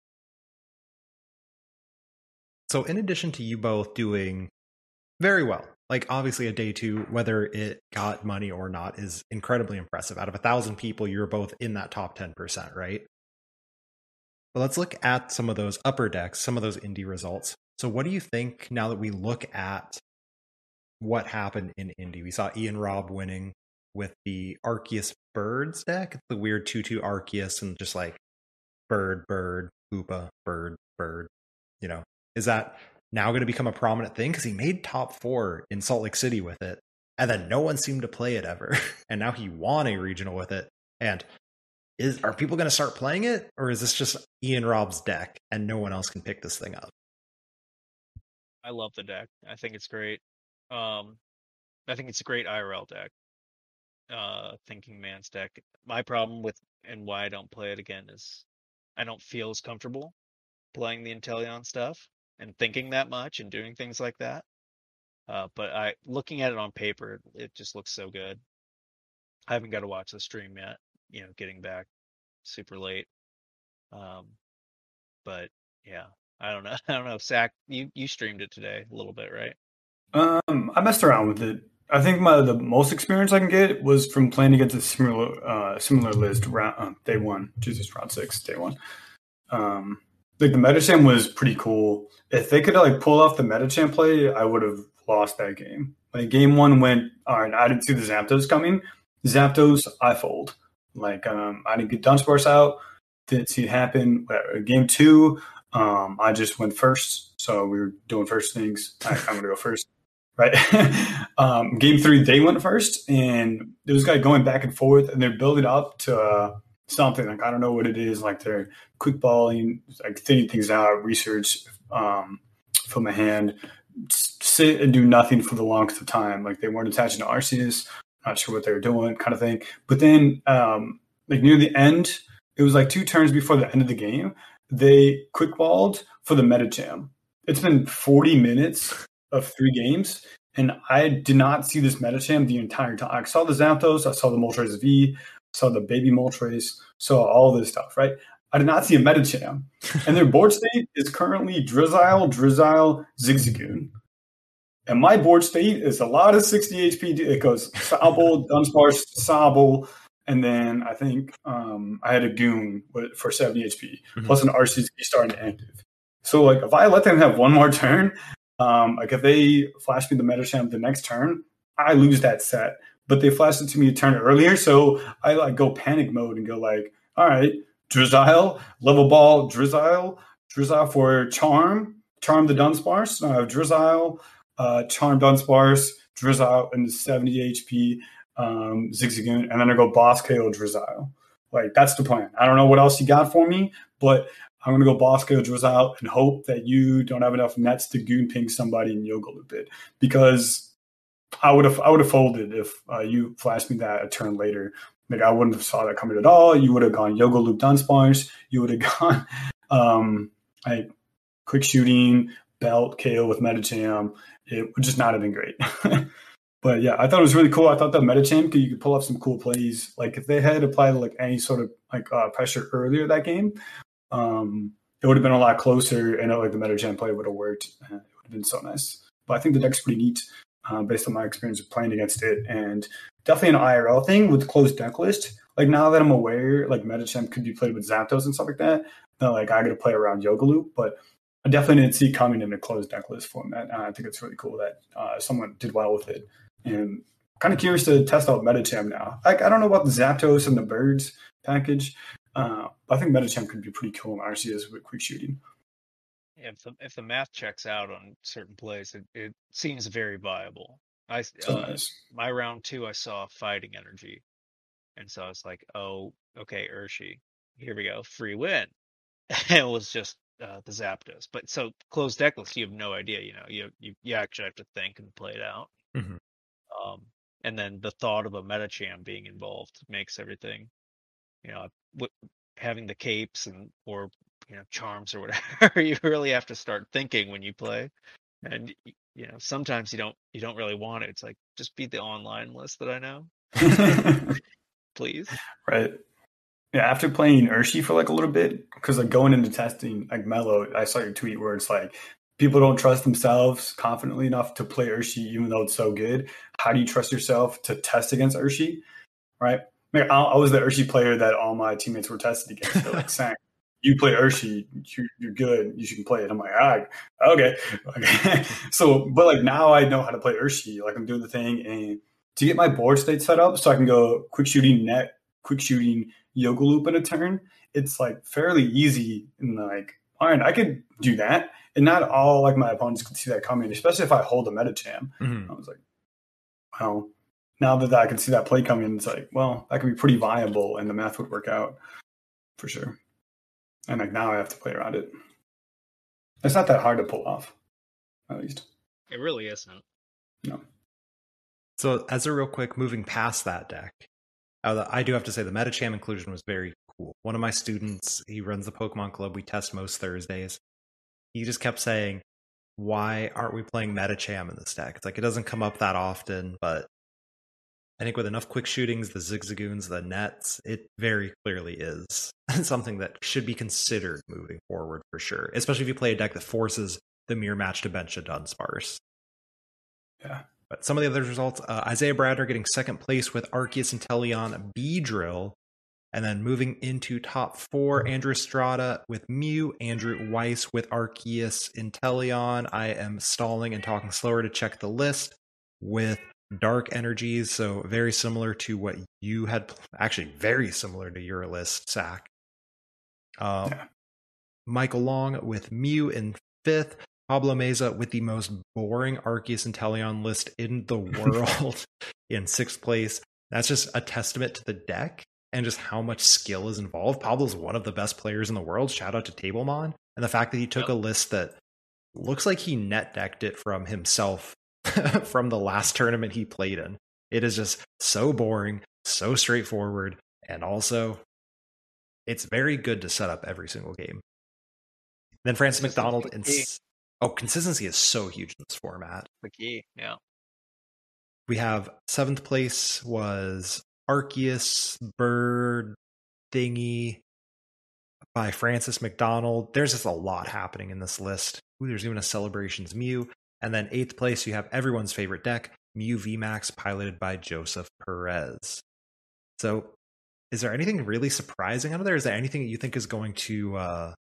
So, in addition to you both doing very well, like obviously a day two, whether it got money or not, is incredibly impressive. Out of a thousand people, you're both in that top ten percent, right? But let's look at some of those upper decks, some of those indie results. So, what do you think now that we look at what happened in indie? We saw Ian Robb winning with the Arceus Birds deck, the weird two two Arceus, and just like bird, bird, Hoopa, bird, bird. You know, is that now going to become a prominent thing? Because he made top four in Salt Lake City with it, and then no one seemed to play it ever. And now he won a regional with it. And is are people going to start playing it, or is this just Ian Robb's deck and no one else can pick this thing up? I love the deck. I think it's great. Um, I think it's a great I R L deck. Uh, Thinking Man's deck. My problem with and why I don't play it again is I don't feel as comfortable playing the Inteleon stuff and thinking that much and doing things like that. Uh, but I looking at it on paper, it just looks so good. I haven't got to watch the stream yet. You know, getting back super late. Um, but yeah, I don't know. I don't know. Zach, you you streamed it today a little bit, right? Um, I messed around with it. I think my the most experience I can get was from playing against a similar uh, similar list round uh, day one, Jesus, round six, day one. Um, like the Metacham was pretty cool. If they could like pull off the Metacham play, I would have lost that game. Like game one went, all right, I didn't see the Zapdos coming. Zapdos, I fold. Like um, I didn't get Dunsparce out, didn't see it happen. Whatever. Game two, um, I just went first, so we were doing first things. I, I'm gonna go first. Right. um, game three, they went first, and there was a guy going back and forth, and they're building up to uh, something. Like, I don't know what it is. Like, they're quick balling, like thinning things out, research um, from a hand, sit and do nothing for the longest of time. Like, they weren't attaching to Arceus, not sure what they were doing, kind of thing. But then, um, like, near the end, it was like two turns before the end of the game, they quick balled for the Metacham. It's been forty minutes of three games, and I did not see this Metacham the entire time. I saw the Zapdos, I saw the Moltres V, saw the baby Moltres, saw all this stuff, right? I did not see a Metacham. And their board state is currently Drizzile, Drizzile, Zigzagoon. And my board state is a lot of sixty H P. It goes Sobble, Dunsparce, Sobble, and then I think um, I had a Goon for seventy H P, mm-hmm. plus an R C Z starting active. So, like, if I let them have one more turn, Um, like if they flash me the Metacham the next turn, I lose that set. But they flashed it to me a turn earlier, so I like go panic mode and go like, all right, Drizzile, level ball, Drizzile, Drizzile for Charm, Charm the Dunsparce, uh, Drizzile, uh, Charm Dunsparce, Drizzile, and the seventy H P um, Zigzagoon, and then I go Boss K O Drizzile. Like that's the plan. I don't know what else you got for me, but I'm going to go Boss K O Drizzile and hope that you don't have enough nets to goon ping somebody and yoga loop it, because I would have I would have folded if uh, you flashed me that a turn later. Like I wouldn't have saw that coming at all. You would have gone yoga loop Dunsparce. You would have gone um, like quick shooting belt K O with Metacham. It would just not have been great. But yeah, I thought it was really cool. I thought that Metacham could you could pull off some cool plays. Like if they had applied like any sort of like uh, pressure earlier that game. Um, it would have been a lot closer, and like the Metacham play would have worked. Uh, it would have been so nice. But I think the deck's pretty neat uh, based on my experience of playing against it, and definitely an I R L thing with closed deck list. Like now that I'm aware, like Metacham could be played with Zapdos and stuff like that. Then like I got to play around Yoga Loop, but I definitely didn't see it coming in a closed deck list format. Uh, I think it's really cool that uh, someone did well with it, and kind of curious to test out Metacham now. Like I don't know about the Zapdos and the Birds package. Uh, I think Metacham could be pretty cool in Arceus with quick shooting. Yeah, if the if the math checks out on certain plays, it, it seems very viable. I so uh, nice. My round two, I saw fighting energy, and so I was like, "Oh, okay, Urshi, here we go, free win." It was just uh, the Zapdos. But so closed deck list, you have no idea. You know, you you you actually have to think and play it out. Mm-hmm. Um, and then the thought of a Metacham being involved makes everything, you know, w- having the capes and or you know charms or whatever. You really have to start thinking when you play, and you know sometimes you don't you don't really want it. It's like just beat the online list that I know, please. Right. Yeah, after playing Urshi for like a little bit, because like going into testing like Mellow, I saw your tweet where it's like people don't trust themselves confidently enough to play Urshi even though it's so good. How do you trust yourself to test against Urshi? Right? Like, I, I was the Urshi player that all my teammates were tested against. They're like, Sang, you play Urshi, you're, you're good, you should play it. I'm like, all right, okay. okay. So, but like now I know how to play Urshi. Like I'm doing the thing, and to get my board state set up so I can go quick shooting net, quick shooting yoga loop in a turn, it's like fairly easy. And like, all right, I could do that. And not all like my opponents can see that coming, especially if I hold a Metacham. Mm-hmm. I was like, wow. Now that I can see that play coming, it's like, well, that could be pretty viable and the math would work out for sure. And like now I have to play around it. It's not that hard to pull off, at least. It really isn't. No. So as a real quick, moving past that deck, uh, I do have to say the Metacham inclusion was very cool. One of my students, he runs the Pokemon Club. We test most Thursdays. He just kept saying, why aren't we playing Metacham in this deck? It's like it doesn't come up that often, but I think with enough quick shootings, the Zigzagoons, the nets, it very clearly is something that should be considered moving forward for sure, especially if you play a deck that forces the mirror match to bench a Dunsparce. Yeah. But some of the other results, uh, Isaiah Bradner getting second place with Arceus and Teleon Beedrill. And then moving into top four, Andrew Estrada with Mew, Andrew Weiss with Arceus Inteleon. I am stalling and talking slower to check the list with Dark Energies. So very similar to what you had, actually very similar to your list, Zach. Um, yeah. Michael Long with Mew in fifth. Pablo Meza with the most boring Arceus Inteleon list in the world in sixth place. That's just a testament to the deck and just how much skill is involved. Pablo's one of the best players in the world. Shout out to Tablemon. And the fact that he took yep. a list that looks like he net decked it from himself from the last tournament he played in. It is just so boring, so straightforward, and also it's very good to set up every single game. Then Francis McDonald and oh, consistency is so huge in this format. The key, yeah. We have seventh place was Arceus Bird Thingy by Francis McDonald. There's just a lot happening in this list. Ooh, there's even a Celebrations Mew. And then eighth place, you have everyone's favorite deck, Mew V MAX, piloted by Joseph Perez. So is there anything really surprising out of there? Is there anything that you think is going to uh,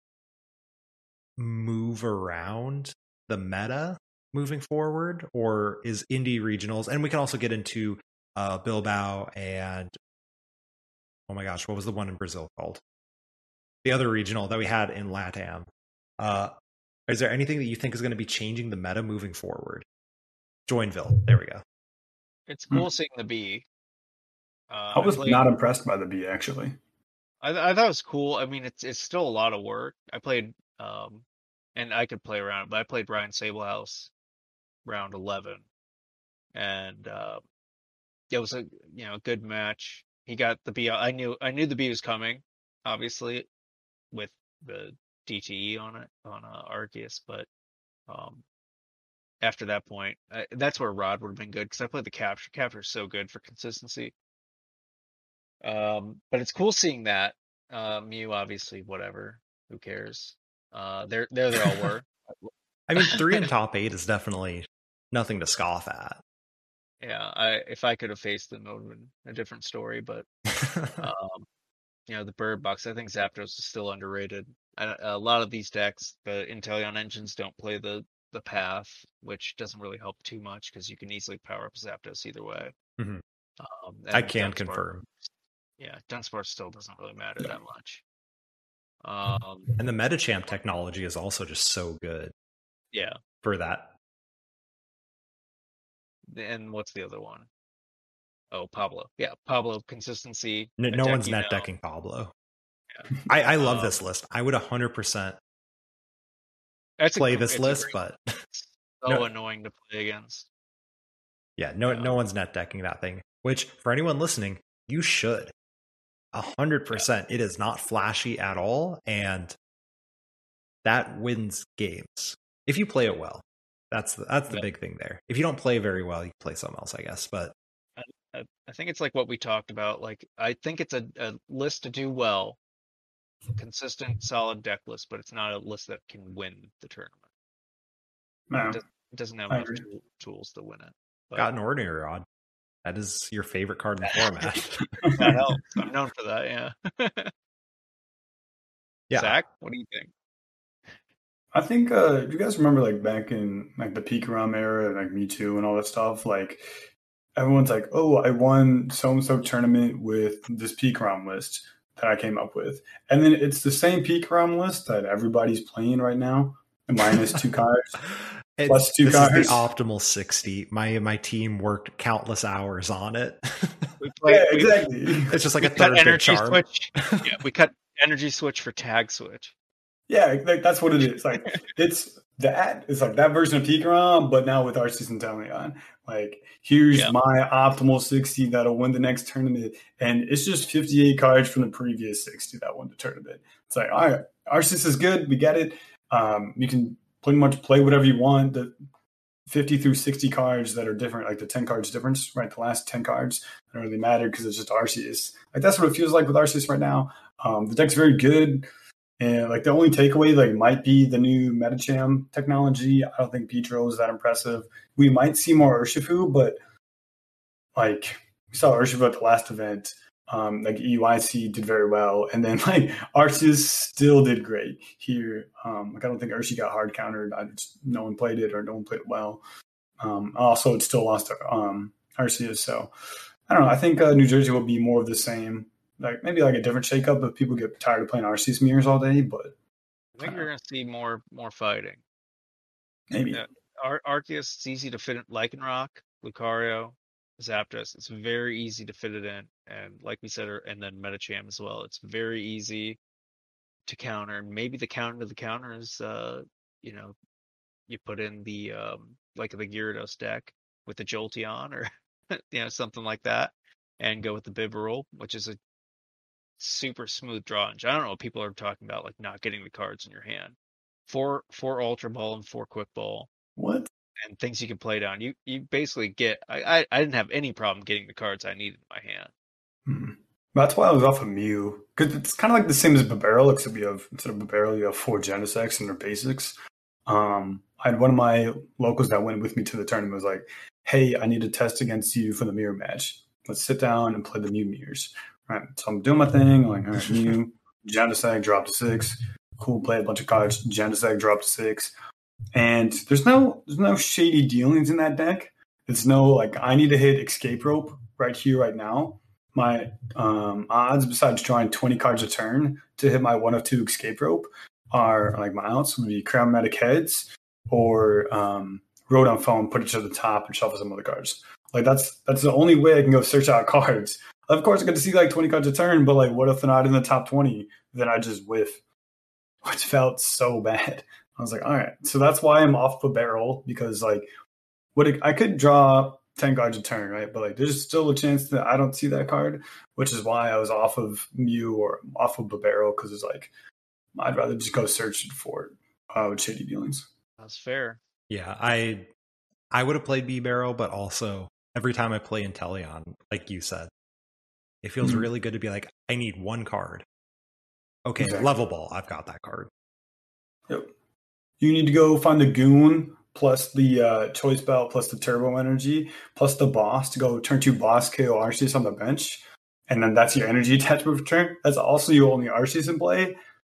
move around the meta moving forward? Or is Indie Regionals, and we can also get into uh, Bilbao and, oh my gosh, what was the one in Brazil called? The other regional that we had in LATAM. Uh, is there anything that you think is going to be changing the meta moving forward? Joinville. There we go. It's cool hmm. seeing the B. Uh, I was I played, not impressed by the B, actually. I, I thought it was cool. I mean, it's it's still a lot of work. I played, um, and I could play around, but I played Brian Sablehouse round eleven, and uh, it was a you know good match. He got the B. I knew I knew the B was coming, obviously, with the D T E on it on uh, Arceus, but um, after that point, I, that's where Rod would have been good because I played the capture. Capture is so good for consistency. Um, but it's cool seeing that uh, Mew, obviously, whatever. Who cares? Uh, there, there, they all were. I mean, three in top eight is definitely nothing to scoff at. Yeah, I if I could have faced them, it would have been a different story. But um, you know, the Bird Box, I think Zapdos is still underrated. A, a lot of these decks, the Inteleon engines don't play the the path, which doesn't really help too much because you can easily power up Zapdos either way. Mm-hmm. Um, I can Dunsparce, confirm. Yeah, Dunsparce still doesn't really matter that much. Um, and the Metacham technology is also just so good. Yeah, for that. And what's the other one? Oh, Pablo. Yeah, Pablo consistency. No, no one's net decking Pablo. Yeah. I, I love um, this list. I would one hundred percent That's a play gr- this it's a list, great- but it's so No. annoying to play against. yeah, no, Yeah. no one's net decking that thing. Which, for anyone listening, you should. A hundred percent. It is not flashy at all, and that wins games if you play it well. That's the, that's the Yeah. big thing there. If you don't play very well, you play something else, I guess. But I, I think it's like what we talked about. Like, I think it's a, a list to do well, consistent, solid deck list, but it's not a list that can win the tournament. No, It, does, it doesn't have I enough agree. tool, tools to win it. But got an ordinary rod. That is your favorite card in the format. that helps. I'm known for that. Yeah. Yeah. Zach, what do you think? I think uh if you guys remember like back in like the Pikarom era, like Mewtwo and all that stuff, like everyone's like, oh, I won so and so tournament with this Pikarom list that I came up with. And then it's the same Pikarom list that everybody's playing right now, minus two cards. It's, Plus two this cards. is the optimal sixty. My my team worked countless hours on it. We played, Yeah, we- exactly. It's just like we a cut third big energy charm. switch. Yeah, we cut energy switch for tag switch. Yeah, like, that's what it is. Like it's that. It's like that version of Pikarom, but now with Arceus and Teleon. Like here's Yeah. my optimal sixty that'll win the next tournament, and it's just fifty-eight cards from the previous sixty that won the tournament. It's like, all right, Arceus is good. We get it. Um, you can pretty much play whatever you want. The fifty through sixty cards that are different, like the ten cards difference, right? The last ten cards don't really matter because it's just Arceus. Like that's what it feels like with Arceus right now. Um, the deck's very good. And like the only takeaway like might be the new Metacham technology. I don't think Petro is that impressive. We might see more Urshifu, but like we saw Urshifu at the last event. Um, like E U I C did very well, and then like Arceus still did great here. Um, like I don't think Urshi got hard countered. I just, no one played it or no one played it well. Um, also, it still lost to um, Arceus. So I don't know. I think uh, New Jersey will be more of the same. Like maybe like a different shakeup if people get tired of playing Arceus mirrors all day, but I think you're gonna see more more fighting. maybe. Yeah. Ar- Arceus, it's easy to fit in Lycanroc, Lucario, Zapdos. It's very easy to fit it in, and like we said, and then Metacham as well. It's very easy to counter. Maybe the counter to the counter is, uh, you know, you put in the um, like the Gyarados deck with the Jolteon or you know something like that, and go with the Bibarel, which is a super smooth draw. And I don't know what people are talking about, like not getting the cards in your hand. Four four Ultra Ball and four Quick Ball. What? And things you can play down. You you basically get. I, I, I didn't have any problem getting the cards I needed in my hand. Hmm. That's why I was off of Mew. Because it's kind of like the same as Bibarel, except you have, instead of Bibarel, you have four Genesects and their basics. Um, I had one of my locals that went with me to the tournament was like, hey, I need to test against you for the mirror match. Let's sit down and play the Mew mirrors. Right. So I'm doing my thing. Like, all right, Mew, Genesect dropped to six. Cool, play a bunch of cards. Genesect dropped to six. And there's no there's no shady dealings in that deck. It's no like I need to hit escape rope right here, right now. My um, odds, besides drawing twenty cards a turn to hit my one of two escape rope, are like my outs would be Chromatic Heads or um, Rodon Phone, put it to the top and shuffle some other cards. Like that's that's the only way I can go search out cards. Of course, I get to see like twenty cards a turn, but like, what if they're not in the top twenty? Then I just whiff, which felt so bad. I was like, all right, so that's why I'm off the barrel because like, what it, I could draw ten cards a turn, right? But like, there's still a chance that I don't see that card, which is why I was off of Mew or off of the barrel because it's like, I'd rather just go search for it uh, with shady dealings. That's fair. Yeah, I I would have played B-Barrel, but also every time I play Inteleon, like you said, it feels Mhm. really good to be like, I need one card. Okay, Exactly. Level Ball, I've got that card. Yep. You need to go find the Goon plus the uh, Choice Belt plus the Turbo Energy plus the Boss to go turn two Boss K O Arceus on the bench. And then that's your energy attachment for turn. That's also your only Arceus in play.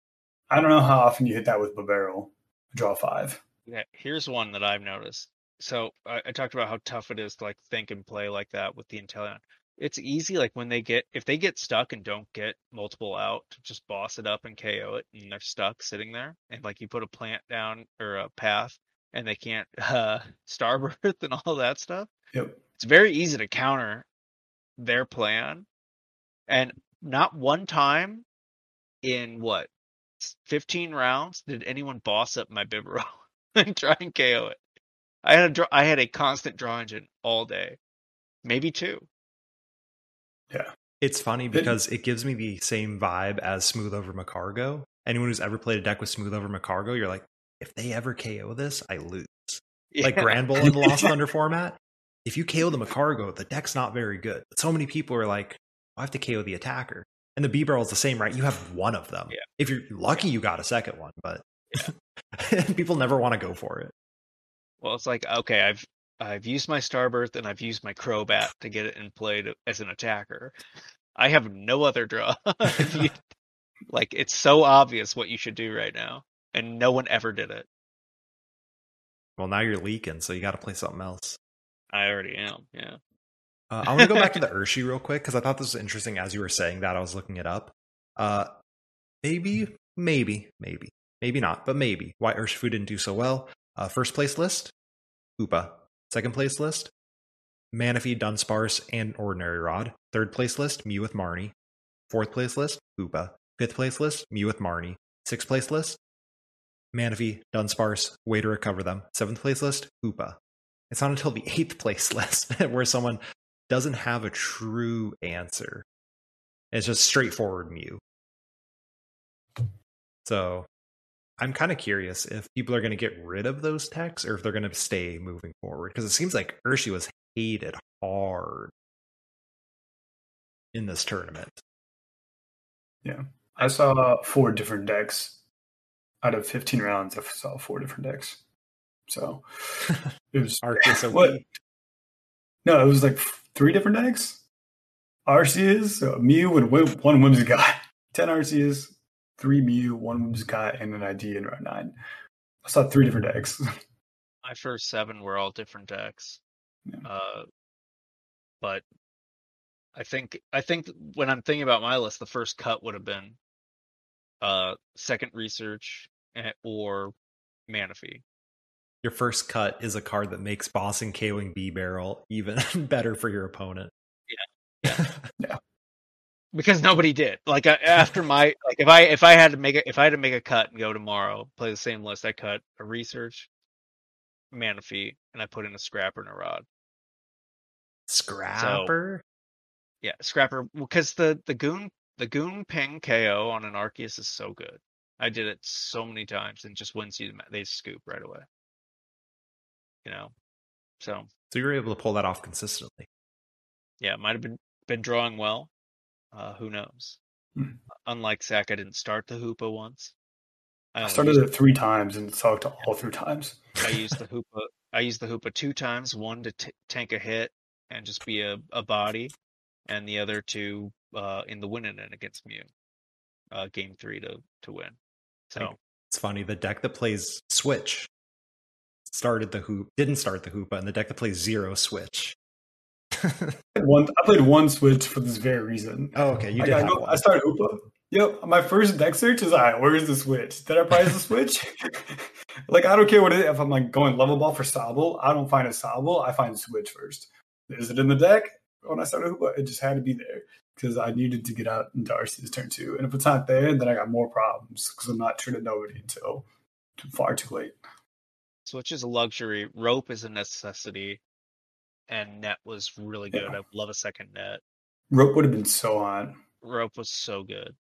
I don't know how often you hit that with Bibarel. Draw five. Yeah, here's one that I've noticed. So I, I talked about how tough it is to like think and play like that with the Inteleon. It's easy, like when they get if they get stuck and don't get multiple out, to just boss it up and K O it, and they're stuck sitting there. And like you put a plant down or a path, and they can't uh, Starbirth and all that stuff. Yep. It's very easy to counter their plan, and not one time in what fifteen rounds, did anyone boss up my Bibarel and try and K O it? I had a draw, I had a constant draw engine all day, maybe two. Yeah, it's funny because it gives me the same vibe as Smooth Over Macargo. Anyone who's ever played a deck with Smooth Over Macargo, you're like, if they ever K O this, I lose. Yeah. Like Grand Bull in the Lost Thunder format. If you K O the Macargo, the deck's not very good. But so many people are like, I have to K O the attacker. And the B-Barrel is the same, right? You have one of them. Yeah. If you're lucky, you got a second one, but yeah. People never want to go for it. Well, it's like, okay, I've I've used my Starbirth and I've used my Crobat to get it in play to, as an attacker. I have no other draw. you, like, it's so obvious what you should do right now, and no one ever did it. Well, now you're leaking, so you got to play something else. I already am, yeah. Uh, I want to go back to the Urshi real quick, because I thought this was interesting as you were saying that. I was looking it up. Uh, maybe, maybe, maybe, maybe not, but maybe. Why Urshifu didn't do so well. Uh, first place list, Hoopa. Second place list, Manaphy, Dunsparce, and Ordinary Rod. Third place list, Mew with Marnie. Fourth place list, Hoopa. Fifth place list, Mew with Marnie. Sixth place list, Manaphy, Dunsparce, way to recover them. Seventh place list, Hoopa. It's not until the eighth place list where someone doesn't have a true answer. It's just straightforward Mew. So I'm kind of curious if people are going to get rid of those techs or if they're going to stay moving forward. Because it seems like Urshi was hated hard in this tournament. Yeah. I saw four different decks. Out of fifteen rounds, I saw four different decks. So it was... Arceus, what? No, it was like three different decks. Arceus, uh, Mew, and one Whimsicott. ten Arceus, three Mew, one Whimsicott, and an I D in round nine. I saw three different decks. My first seven were all different decks. Yeah. Uh, but I think I think when I'm thinking about my list, the first cut would have been uh, second Research or Manaphy. Your first cut is a card that makes bossing KOing B-Barrel even better for your opponent. Yeah, yeah, yeah. Because nobody did. Like after my like, if I if I had to make a if I had to make a cut and go tomorrow, play the same list, I cut a Research, Manaphy, and I put in a Scrapper and a Rod. Scrapper. So, yeah, Scrapper, because the the goon the goon ping K O on an Arceus is so good. I did it so many times and just wins you. They scoop right away. You know, so so you were able to pull that off consistently. Yeah, might have been been drawing well. Uh, who knows? Hmm. Unlike Zach, I didn't start the Hoopa once. I, I started it three times and sucked all three times. I used the Hoopa. I used the Hoopa two times. One to t- tank a hit and just be a, a body, and the other two uh, in the winning end against Mew. Uh, game three to to win. So it's funny. The deck that plays Switch started the hoop, didn't start the Hoopa, and the deck that plays Zero Switch. one, I played one Switch for this very reason. Oh, okay. You did. I, have I, one. I started Hoopa. Yep. My first deck search is, all right, where's the Switch? Did I prize the Switch? Like, I don't care what it is. If I'm like going level ball for Sobble, I don't find a Sobble. I find Switch first. Is it in the deck? When I started Hoopa, it just had to be there because I needed to get out into Arceus turn two. And if it's not there, then I got more problems because I'm not turning nobody until too far too late. Switch is a luxury. Rope is a necessity. And Net was really good. Yeah. I love a second Net. Rope would have been so hot. Rope was so good.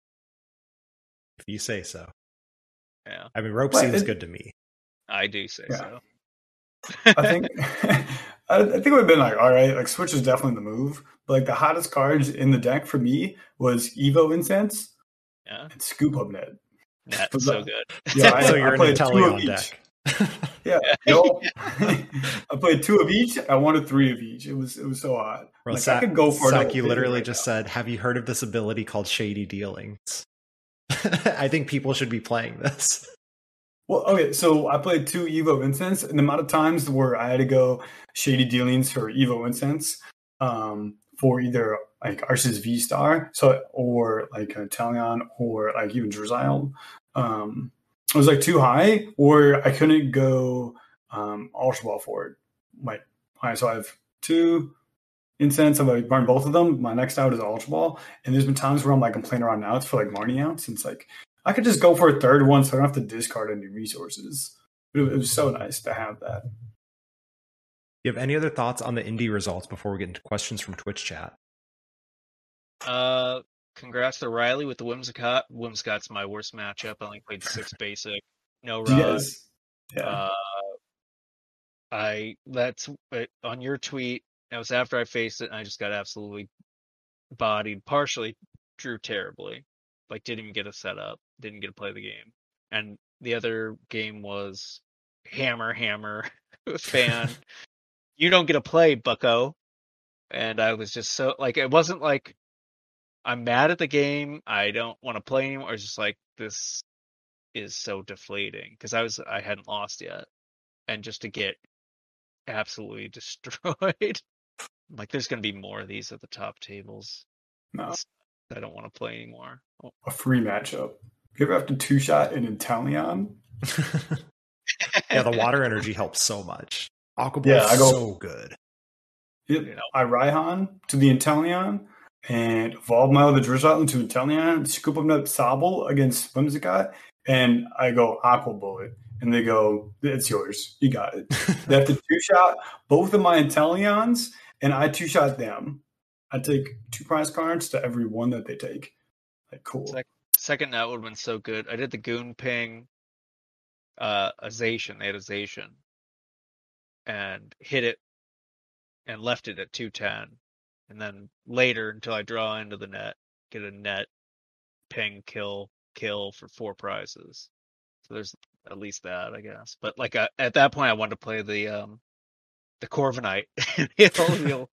If you say so. Yeah. I mean, Rope but seems it, good to me. I do say yeah. so. I think I think it would have been like, all right, like Switch is definitely the move. But like the hottest cards in the deck for me was Evo Incense yeah. and Scoop Up Net. That's so like, good. Yeah, I, so you're I an Inteleon deck. Yeah, yo, I played two of each. I wanted three of each. It was it was so hot. Bro, like, Sa- I could go for Sak, you literally right just now. said, "Have you heard of this ability called Shady Dealings?" I think people should be playing this. Well, okay, so I played two Evo Incense, and the amount of times where I had to go Shady Dealings for Evo Incense um, for either like Arceus V Star, so or like a Talion, or like even Drizzile. Um, it was like too high, or I couldn't go um, Ultra Ball for it. Like, all right, so I have two Incense. I've like burned both of them. My next out is Ultra Ball, and there's been times where I'm like, I'm playing around now. It's for like Marnie outs. And it's like, I could just go for a third one so I don't have to discard any resources. It, it was so nice to have that. Do you have any other thoughts on the indie results before we get into questions from Twitch chat? Uh, congrats to Riley with the Whimsicott. Whimsicott's my worst matchup. I only played six basic, no rod. Yes. Yeah. Uh, I that's on your tweet. That was after I faced it, and I just got absolutely bodied. Partially drew terribly, like didn't even get a setup, didn't get to play the game. And the other game was Hammer Hammer fan. You don't get to play, Bucko. And I was just so like, it wasn't like I'm mad at the game. I don't want to play anymore. It's just like this is so deflating because I was I hadn't lost yet, and just to get absolutely destroyed. Like there's gonna be more of these at the top tables. No. I don't want to play anymore. Oh. A free matchup. You ever have to two shot an Inteleon? Yeah, the water energy helps so much. Aqua Yeah, Ball's I go- so good. Yep. You know. I Raihan to the Inteleon and evolve my other Drizzle into Inteleon, scoop up that Sobble against Whimsicott, and I go Aqua Bullet. And they go, it's yours. You got it. They have to two-shot both of my Inteleons, and I two-shot them. I take two prize cards to every one that they take. Like, cool. Sec- second, that would have been so good. I did the Goon Ping, uh, a Zacian. They had a Zacian. And hit it and left it at two ten. And then later, until I draw into the net, get a net, ping, kill, kill for four prizes. So there's at least that, I guess. But like I, at that point, I wanted to play the um, the Corviknight. He'll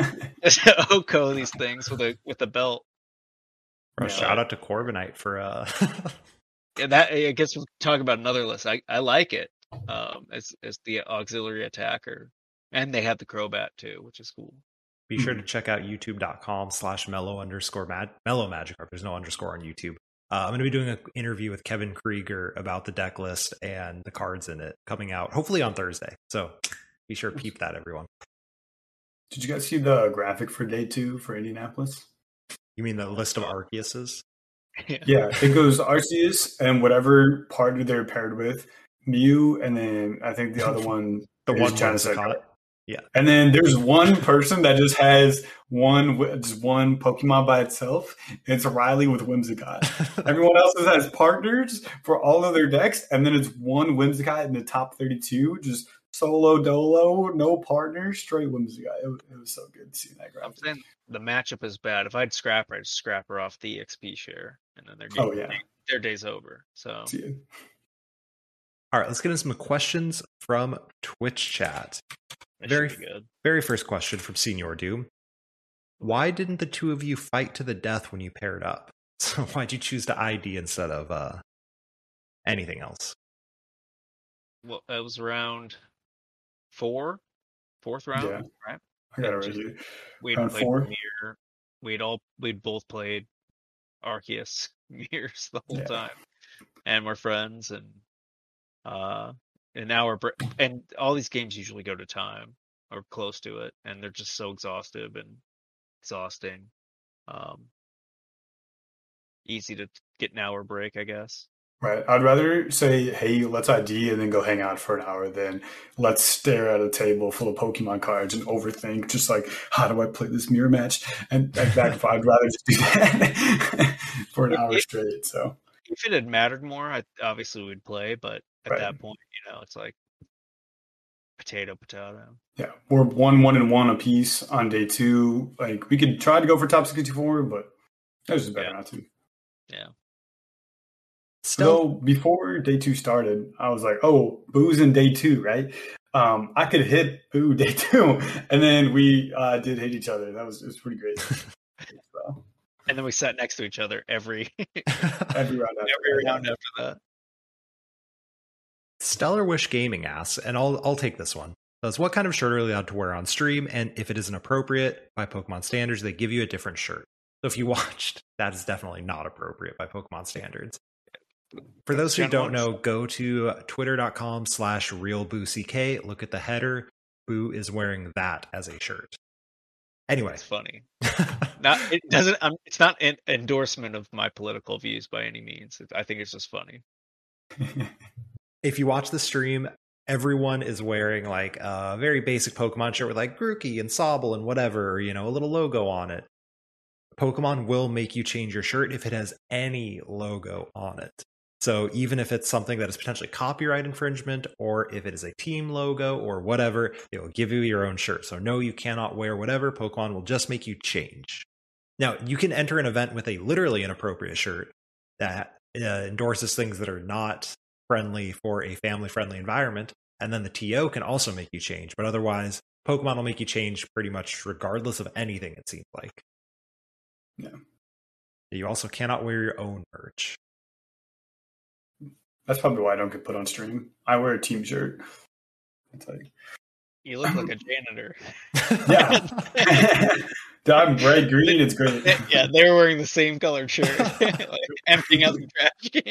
Oko these things with a with a belt. Bro, Yeah. shout out to Corviknight for uh And that I guess we'll talk about another list. I, I like it um, as as the auxiliary attacker, and they have the Crobat too, which is cool. Be sure to check out youtube.com slash mellow underscore mad mellow Magikarp. There's no underscore on YouTube. Uh, I'm going to be doing an interview with Kevin Krieger about the deck list and the cards in it coming out hopefully on Thursday. So be sure to peep that, everyone. Did you guys see the graphic for day two for Indianapolis? You mean the list of Arceuses? Yeah, it goes Arceus and whatever partner they're paired with, Mew, and then I think the other one The is one Charizard. Yeah. And then there's one person that just has one just one Pokemon by itself. And it's Riley with Whimsicott. Everyone else has partners for all of their decks, and then it's one Whimsicott in the top thirty-two, just solo dolo, no partner, straight Whimsicott. It, it was so good to see that I'm graphic. saying the matchup is bad. If I'd scrap her, I'd scrap her off the E X P share, and then their Oh, game, yeah. their day's over. So See it. All right, let's get into some questions from Twitch chat. that Very should be good. Very first question from Senior Doom. Why didn't the two of you fight to the death when you paired up? So why'd you choose to I D instead of uh, anything else? Well, it was round four, fourth round, Yeah. right? I got it Yeah, right just- here. We'd Round played four? Mirror. We'd all we'd both played Arceus Mirrors the whole Yeah. time, and we're friends. And uh, an hour break, and all these games usually go to time or close to it, and they're just so exhaustive and exhausting. Um, easy to get an hour break, I guess. Right. I'd rather say, hey, let's I D and then go hang out for an hour than let's stare at a table full of Pokemon cards and overthink just like, how do I play this mirror match? And like, back if I'd rather just do that for an hour straight. So If it had mattered more, I obviously we'd play, but at Right. that point, you know, it's like potato, potato. yeah, we're one, one, and one apiece on day two. Like we could try to go for top sixty-four, but that was just better Yeah. not to. Yeah. Still, So before day two started, I was like, oh, Boo's in day two, right? Um, I could hit Boo day two. And then we uh, did hit each other. That was, it was pretty great. So, And then we sat next to each other every every round after every that. round after that. Stellar Wish Gaming asks, and I'll I'll take this one. Says, what kind of shirt are you allowed to wear on stream? And if it isn't appropriate by Pokemon standards, they give you a different shirt. So if you watched, that is definitely not appropriate by Pokemon standards. For those who Gen don't one. know, go to twitter.com slash realboock. Look at the header. Boo is wearing that as a shirt. Anyway, It's funny. not it doesn't. Um, it's not an endorsement of my political views by any means. It, I think it's just funny. If you watch the stream, everyone is wearing like a very basic Pokemon shirt with like Grookey and Sobble and whatever, or, you know, a little logo on it. Pokemon will make you change your shirt if it has any logo on it. So even if it's something that is potentially copyright infringement, or if it is a team logo or whatever, it will give you your own shirt. So no, you cannot wear whatever. Pokemon will just make you change. Now, you can enter an event with a literally inappropriate shirt that uh, endorses things that are not friendly for a family-friendly environment, and then the T O can also make you change. But otherwise, Pokemon will make you change pretty much regardless of anything, it seems like. Yeah. You also cannot wear your own merch. That's probably why I don't get put on stream. I wear a team shirt. It's like, you look like a janitor. Yeah. I'm bright green. It's great. Yeah, they're wearing the same colored shirt, like emptying out the trash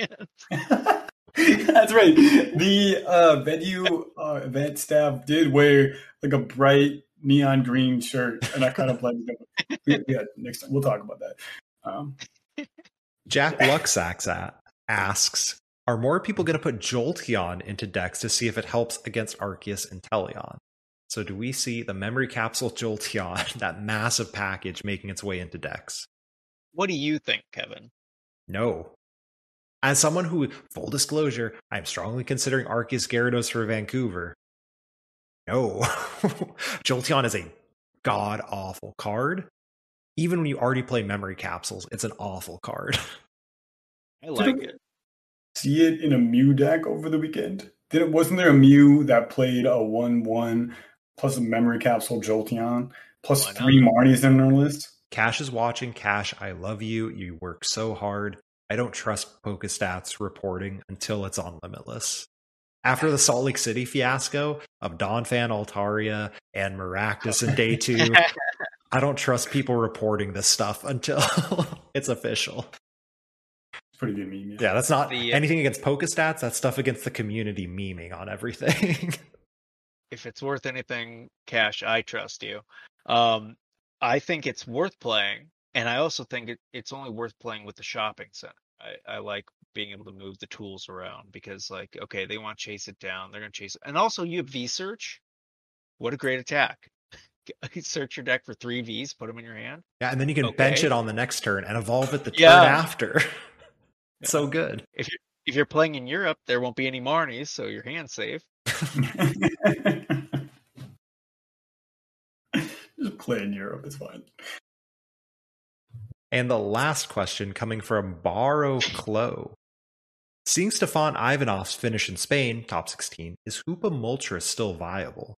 cans. That's right. The uh, venue uh, event staff did wear like a bright neon green shirt, and I kind of blended them. Yeah, yeah, next time we'll talk about that. Um, Jack Luxax asks, are more people going to put Jolteon into decks to see if it helps against Arceus and Teleon? So do we see the memory capsule Jolteon, that massive package, making its way into decks? What do you think, Kevin? No. As someone who, full disclosure, I'm strongly considering Arceus Gyarados for Vancouver. No. Jolteon is a god-awful card. Even when you already play memory capsules, it's an awful card. I like it. See it in a Mew deck over the weekend? Didn't wasn't there a Mew that played a one one plus a memory capsule Jolteon plus three Marnies in their list? Cash is watching. Cash, I love you. You work so hard. I don't trust PokeStats reporting until it's on Limitless. After the Salt Lake City fiasco of Donphan, Altaria, and Maractus in day two, I don't trust people reporting this stuff until it's official. Pretty good meme. Yeah, yeah that's not the, uh, anything against PokeStats. That's stuff against the community memeing on everything. If it's worth anything, Cash, I trust you. Um, I think it's worth playing, and I also think it, it's only worth playing with the shopping center. I, I like being able to move the tools around because, like, okay, they want to chase it down. They're going to chase it. And also, you have V-Search. What a great attack. Search your deck for three Vs, put them in your hand. Yeah, and then you can okay. bench it on the next turn and evolve it the yeah. turn after. So good. If you're if you're playing in Europe, there won't be any Marnies, so your hand's safe. Just play in Europe, it's fine. And the last question coming from Baro Clo. Seeing Stefan Ivanov's finish in Spain, top sixteen, is Hoopa Moltres still viable?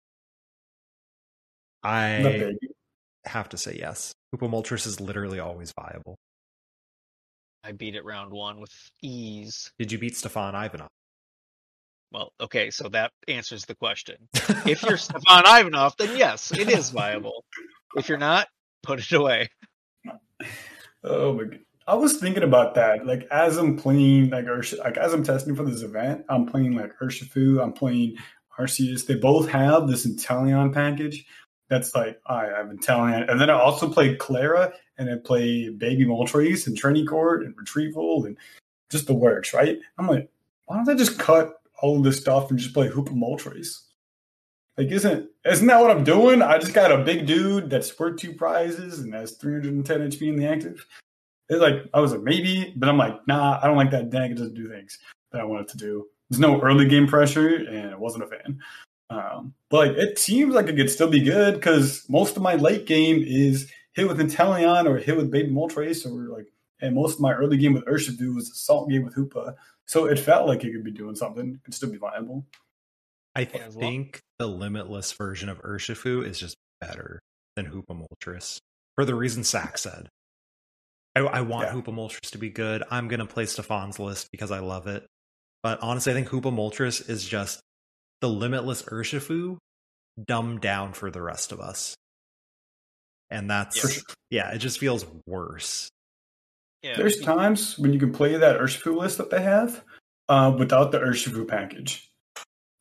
I have to say yes. Hoopa Moltres is literally always viable. I beat it round one with ease. Did you beat Stefan Ivanov? Well, okay, so that answers the question. If you're Stefan Ivanov, then yes, it is viable. If you're not, put it away. Oh my god. I was thinking about that. Like as I'm playing like Ursh- like as I'm testing for this event, I'm playing like Urshifu, I'm playing Arceus. They both have this Inteleon package. That's like I have Inteleon. And then I also play Clara and I play Baby Moltres and Trini Court and Retrieval and just the works, right? I'm like, why don't I just cut all of this stuff and just play Hoopa Moltres? Like, isn't isn't that what I'm doing? I just got a big dude that's worth two prizes and has three hundred ten H P in the active. It's like, I was like, maybe, but I'm like, nah, I don't like that deck. It doesn't do things that I want it to do. There's no early game pressure, and I wasn't a fan. Um, but like, it seems like it could still be good because most of my late game is hit with Inteleon or hit with Baby Moltres, or like, and most of my early game with Urshifu was assault game with Hoopa. So it felt like it could be doing something. It could still be viable. I th- think the Limitless version of Urshifu is just better than Hoopa Moltres for the reason Sack said. I, I want yeah. Hoopa Moltres to be good. I'm going to play Stefan's list because I love it. But honestly, I think Hoopa Moltres is just the Limitless Urshifu dumbed down for the rest of us. And that's, yes. yeah, it just feels worse. Yeah. There's times when you can play that Urshifu list that they have uh, without the Urshifu package.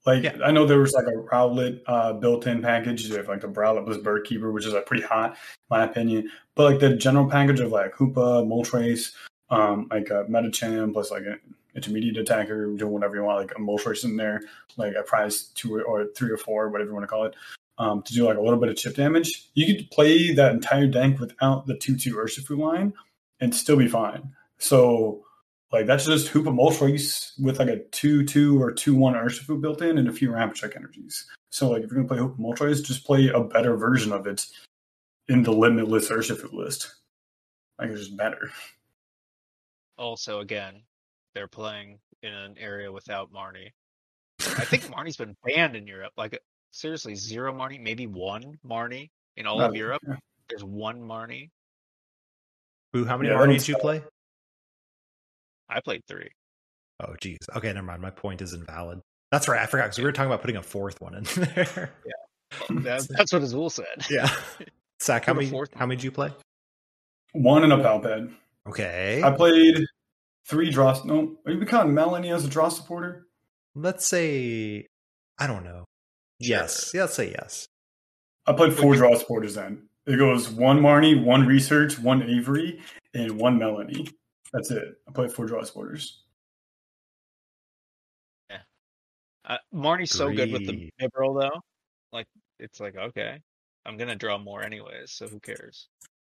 Like, Yeah. I know there was like a Rowlet uh, built-in package. You have like the Rowlet plus Birdkeeper, which is like pretty hot, in my opinion. But like the general package of like Hoopa, Moltres, um, like a Metachamp plus like an intermediate attacker, doing whatever you want, like a Moltres in there, like a prize two or, or three or four, whatever you want to call it, um, to do like a little bit of chip damage. You could play that entire deck without the two two Urshifu line and still be fine. So. Like, that's just Hoopa Moltres with like a two two or two one Urshifu built in and a few Ramp Check energies. So, like, if you're going to play Hoopa Moltres, just play a better version of it in the limitless Urshifu list. Like, it's just better. Also, again, they're playing in an area without Marnie. I think Marnie's been banned in Europe. Like, seriously, zero Marnie, maybe one Marnie in all Uh, of Europe. yeah. There's one Marnie. Boo, how many Yeah, Marnie that's- did you play? I played three. Oh, geez. Okay, never mind. My point is invalid. That's right. I forgot because we were talking about putting a fourth one in there. That, that's what Azul said. Yeah. Zach, how Put a many, fourth how many did you play? One in a Palpad. Okay. I played three draw. No, are you counting Melanie as a draw supporter? Let's say, I don't know. Yes. Yeah, let's say yes. I played four draw supporters then. It goes one Marnie, one Research, one Avery, and one Melanie. That's it. I played four draw supporters. Uh, Marnie's so good with the Three. Bibarel, though. Like, it's like, okay, I'm going to draw more anyways, so who cares?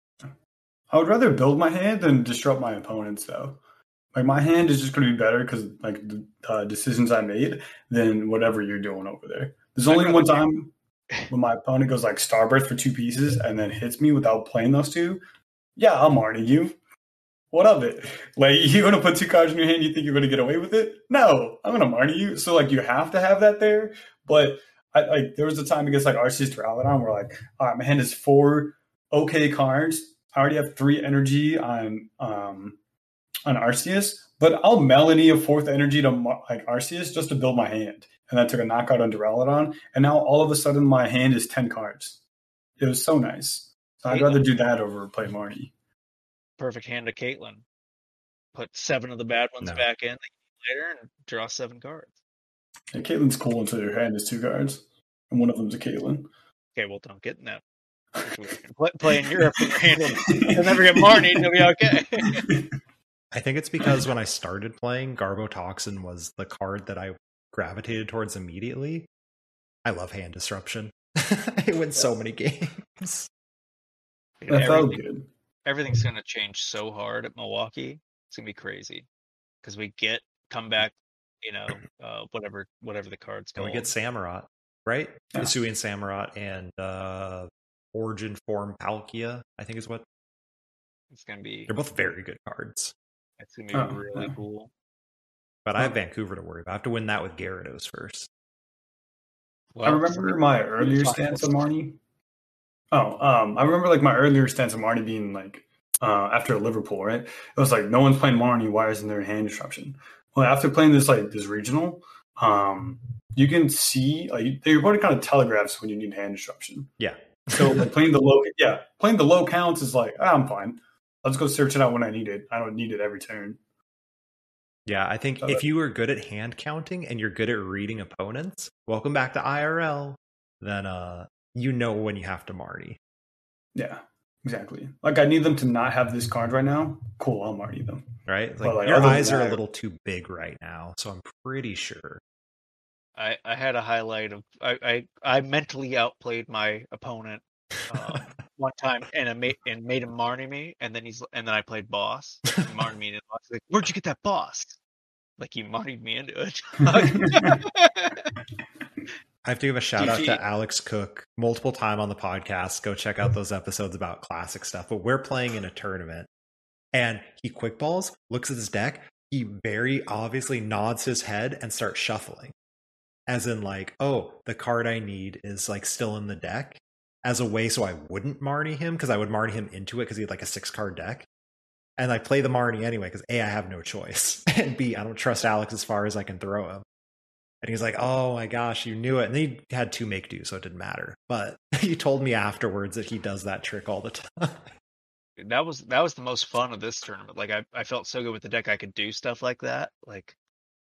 I would rather build my hand than disrupt my opponents, though. Like, my hand is just going to be better because, like, the uh, decisions I made than whatever you're doing over there. There's only I'd one rather time when my opponent goes, like, Starbirth for two pieces and then hits me without playing those two. Yeah, I'll Marnie you. What of it? Like, you're going to put two cards in your hand, you think you're going to get away with it? No, I'm going to Marnie you. So, like, you have to have that there. But, I like, there was a time against, like, Arceus Duraludon where, like, all right, my hand is four okay cards. I already have three energy on um, on Arceus, but I'll Melanie a fourth energy to like Arceus just to build my hand. And I took a knockout on Duraludon, and now all of a sudden my hand is ten cards. It was so nice. So I'd rather do that over play Marnie. Perfect hand to Caitlyn. Put seven of the bad ones No. back in later and draw seven cards. And Caitlin's cool until your hand is two cards, and one of them's a Caitlyn. Okay, well, don't get in that situation. Play, play in Europe and your hand will you'll never get Marnie, it'll be okay. I think it's because when I started playing, Garbotoxin was the card that I gravitated towards immediately. I love hand disruption. It wins so many games. Dude, That felt everything- good. everything's going to change so hard at Milwaukee. It's going to be crazy because we get come back, you know, uh, whatever whatever the cards And called. we get Samurott, right? Yeah. Hisuian Samurott and uh, Origin Form Palkia, I think is what. It's going to be They're both very good cards. it's going to be Oh, really yeah. cool. But I have Vancouver to worry about. I have to win that with Gyarados first. Well, I remember my earlier stance on Marnie. Oh, um, I remember like my earlier stance on Marnie being like uh, after Liverpool, right? It was like no one's playing Marnie. Why isn't there a hand disruption? Well, after playing this like this regional, um, you can see like your opponent kind of telegraphs when you need hand disruption. Yeah. So like playing the low, yeah, playing the low counts is like ah, I'm fine. I'll just go search it out when I need it. I don't need it every turn. Yeah, I think So if that- you are good at hand counting and you're good at reading opponents, welcome back to I R L, then uh you know when you have to Marty. Yeah, exactly. Like I need them to not have this card right now. Cool, I'll Marty them. Right? It's Well, Like like, your other than eyes are a that- little too big right now, so I'm pretty sure. I, I had a highlight of I, I, I mentally outplayed my opponent um, one time and I made and made him Marnie me, and then he's and then I played boss. He Marnied me and I was like, "Where'd you get that boss?" Like you Marnied me into it. I have to give a shout out G G. to Alex Cook multiple time on the podcast. Go check out those episodes about classic stuff. But we're playing in a tournament and he quick balls, looks at his deck. He very obviously nods his head and starts shuffling. As in like, oh, the card I need is like still in the deck as a way so I wouldn't Marnie him because I would Marnie him into it because he had like a six card deck. And I play the Marnie anyway because A, I have no choice. And B, I don't trust Alex as far as I can throw him. And he's like, oh my gosh, you knew it. And then he had two make do, so it didn't matter. But he told me afterwards that he does that trick all the time. that was that was the most fun of this tournament. Like I, I felt so good with the deck I could do stuff like that. Like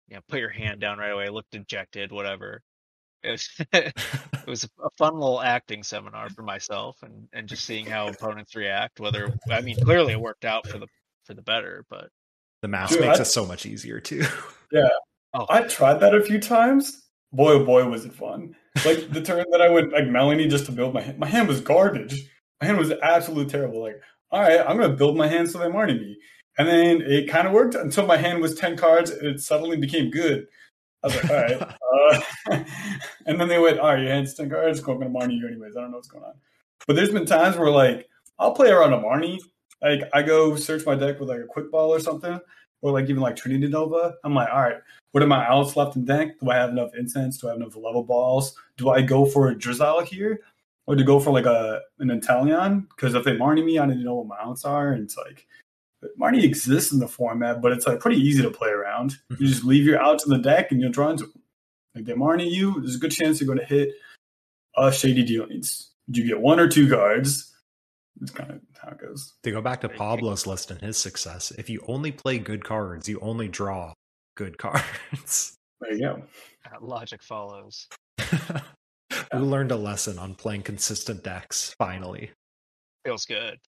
you know, put your hand down right away, look dejected, whatever. It was it was a fun little acting seminar for myself, and, and just seeing how opponents react. Whether I mean, clearly it worked out for the for the better, but the mask Dude, makes I- it so much easier too. Yeah. Oh. I tried that a few times. Boy, oh boy, was it fun. Like the turn that I went like Melanie just to build my hand. My hand was garbage. My hand was absolutely terrible. Like, all right, I'm going to build my hand so they Marnie me. And then it kind of worked until my hand was ten cards. And it suddenly became good. I was like, all right. Uh, and then they went, all right, your hand's ten cards. I'm going to Marnie you anyways. I don't know what's going on. But there's been times where like I'll play around a Marnie. Like I go search my deck with like a quick ball or something. Or like even like Trinity Nova. I'm like, all right, what are my outs left in deck? Do I have enough incense? Do I have enough level balls? Do I go for a Drizzle here? Or do I go for like a an Inteleon? Because if they Marnie me, I need to know what my outs are. And it's like, Marnie exists in the format, but it's like pretty easy to play around. You just leave your outs in the deck and you'll draw into them. Like they Marnie you, there's a good chance you're going to hit uh, Shady Dealings. You get one or two cards. It's kind of how it goes. To go back to Pablo's list and his success, if you only play good cards, you only draw good cards. There you go. Uh, logic follows. We learned a lesson on playing consistent decks, finally. Feels good.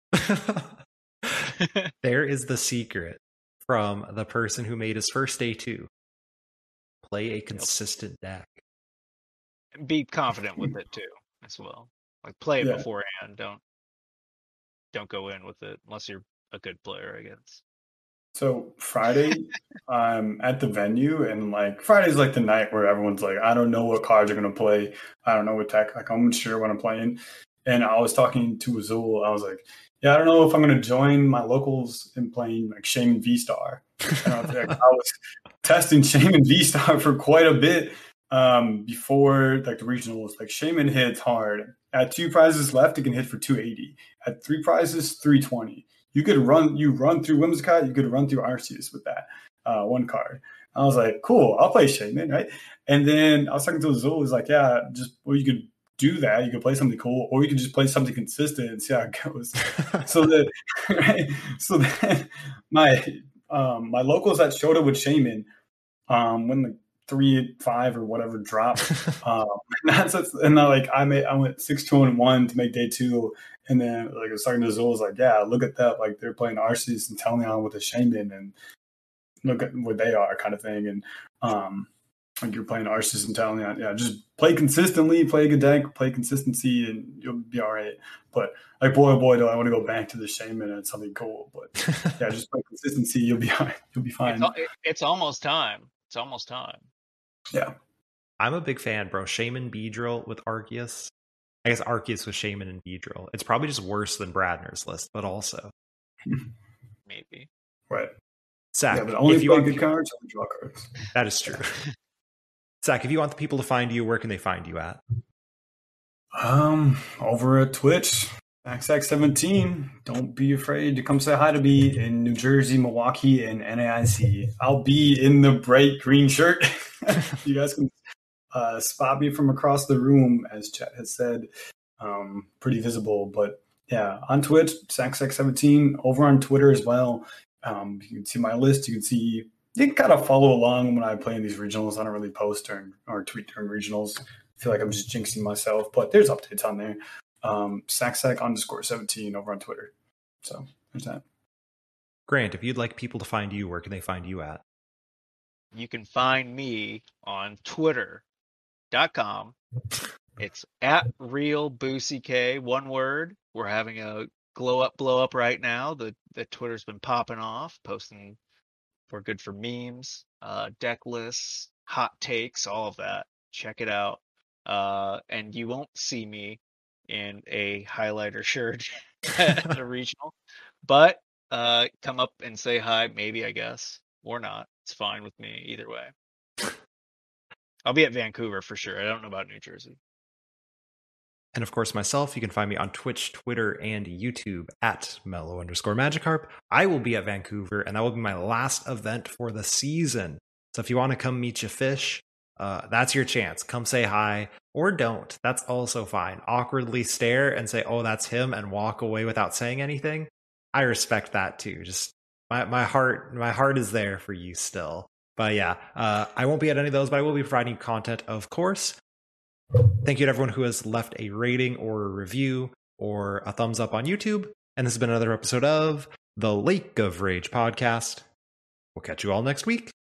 There is the secret from the person who made his first day two. Play a consistent deck. Be confident with it too, as well. Like play it Yeah. beforehand. Don't don't go in with it unless you're a good player, I guess. So Friday, I'm at the venue, and like Friday's like the night where everyone's like, I don't know what cards are gonna play. I don't know what deck. Like I'm unsure what I'm playing. And I was talking to Azul. I was like, yeah, I don't know if I'm gonna join my locals in playing like Shaman V Star. I, don't know, like, I was testing Shaman V Star for quite a bit um, before like the regionals. Like Shaman hits hard. At two prizes left, it can hit for two eighty. At three prizes, three twenty. You could run, you run through Whimsicott, you could run through Arceus with that uh, one card. I was like, cool, I'll play Shaman, right? And then I was talking to Azul, he's like, yeah, just, well, you could do that. You could play something cool, or you could just play something consistent and see how it goes. so that, right? So that my, um, my locals that showed up with Shaman, um, when the three five or whatever dropped, um, and that's, and then like I made, I went six two and one to make day two. And then, like, I was talking to Azul, I was like, yeah, look at that. Like, they're playing Arceus and Teleon with a Shaman, and look at what they are, kind of thing. And, um, like, you're playing Arceus and Teleon. Yeah, just play consistently, play a good deck, play consistency, and you'll be all right. But, like, boy, oh boy, do I want to go back to the Shaman and something cool. But, yeah, just play consistency. You'll be all right. You'll be fine. It's, it, it's almost time. It's almost time. Yeah. I'm a big fan, bro. Shaman Beedrill with Arceus. I guess Arceus with Shaman and Beedrill. It's probably just worse than Bradner's list, but also. Maybe. Right. Zach, yeah, but only if you play want good people, cards, only draw cards. that is true. Zach, if you want the people to find you, where can they find you at? Um, over at Twitch, X X seventeen. Don't be afraid to come say hi to me in New Jersey, Milwaukee, and N A I C. I'll be in the bright green shirt. You guys can uh, spot me from across the room, as Chet has said. Um, pretty visible, but yeah, on Twitch, X X seventeen. Over on Twitter as well. Um, you can see my list. You can see. You can kind of follow along when I play in these regionals. I don't really post during or tweet during regionals. I feel like I'm just jinxing myself, but there's updates on there. Um, Saxsack underscore seventeen over on Twitter. So there's that. Grant, if you'd like people to find you, where can they find you at? You can find me on twitter dot com. It's at real boosie k, one word. We're having a glow up, blow up right now. The the Twitter's been popping off, posting. We're good for memes, uh, deck lists, hot takes, all of that. Check it out. Uh, and you won't see me in a highlighter shirt at a regional, but uh, come up and say hi, maybe, I guess, or not. It's fine with me either way. I'll be at Vancouver for sure. I don't know about New Jersey. And of course, myself, you can find me on Twitch, Twitter, and YouTube at mellow underscore Magikarp. I will be at Vancouver, and that will be my last event for the season. So if you want to come meet your fish, uh, that's your chance. Come say hi, or don't. That's also fine. Awkwardly stare and say, oh, that's him, and walk away without saying anything. I respect that too. Just my, my heart, my heart is there for you still. But yeah, uh, I won't be at any of those, but I will be providing content, of course. Thank you to everyone who has left a rating or a review or a thumbs up on YouTube. And this has been another episode of the Lake of Rage podcast. We'll catch you all next week.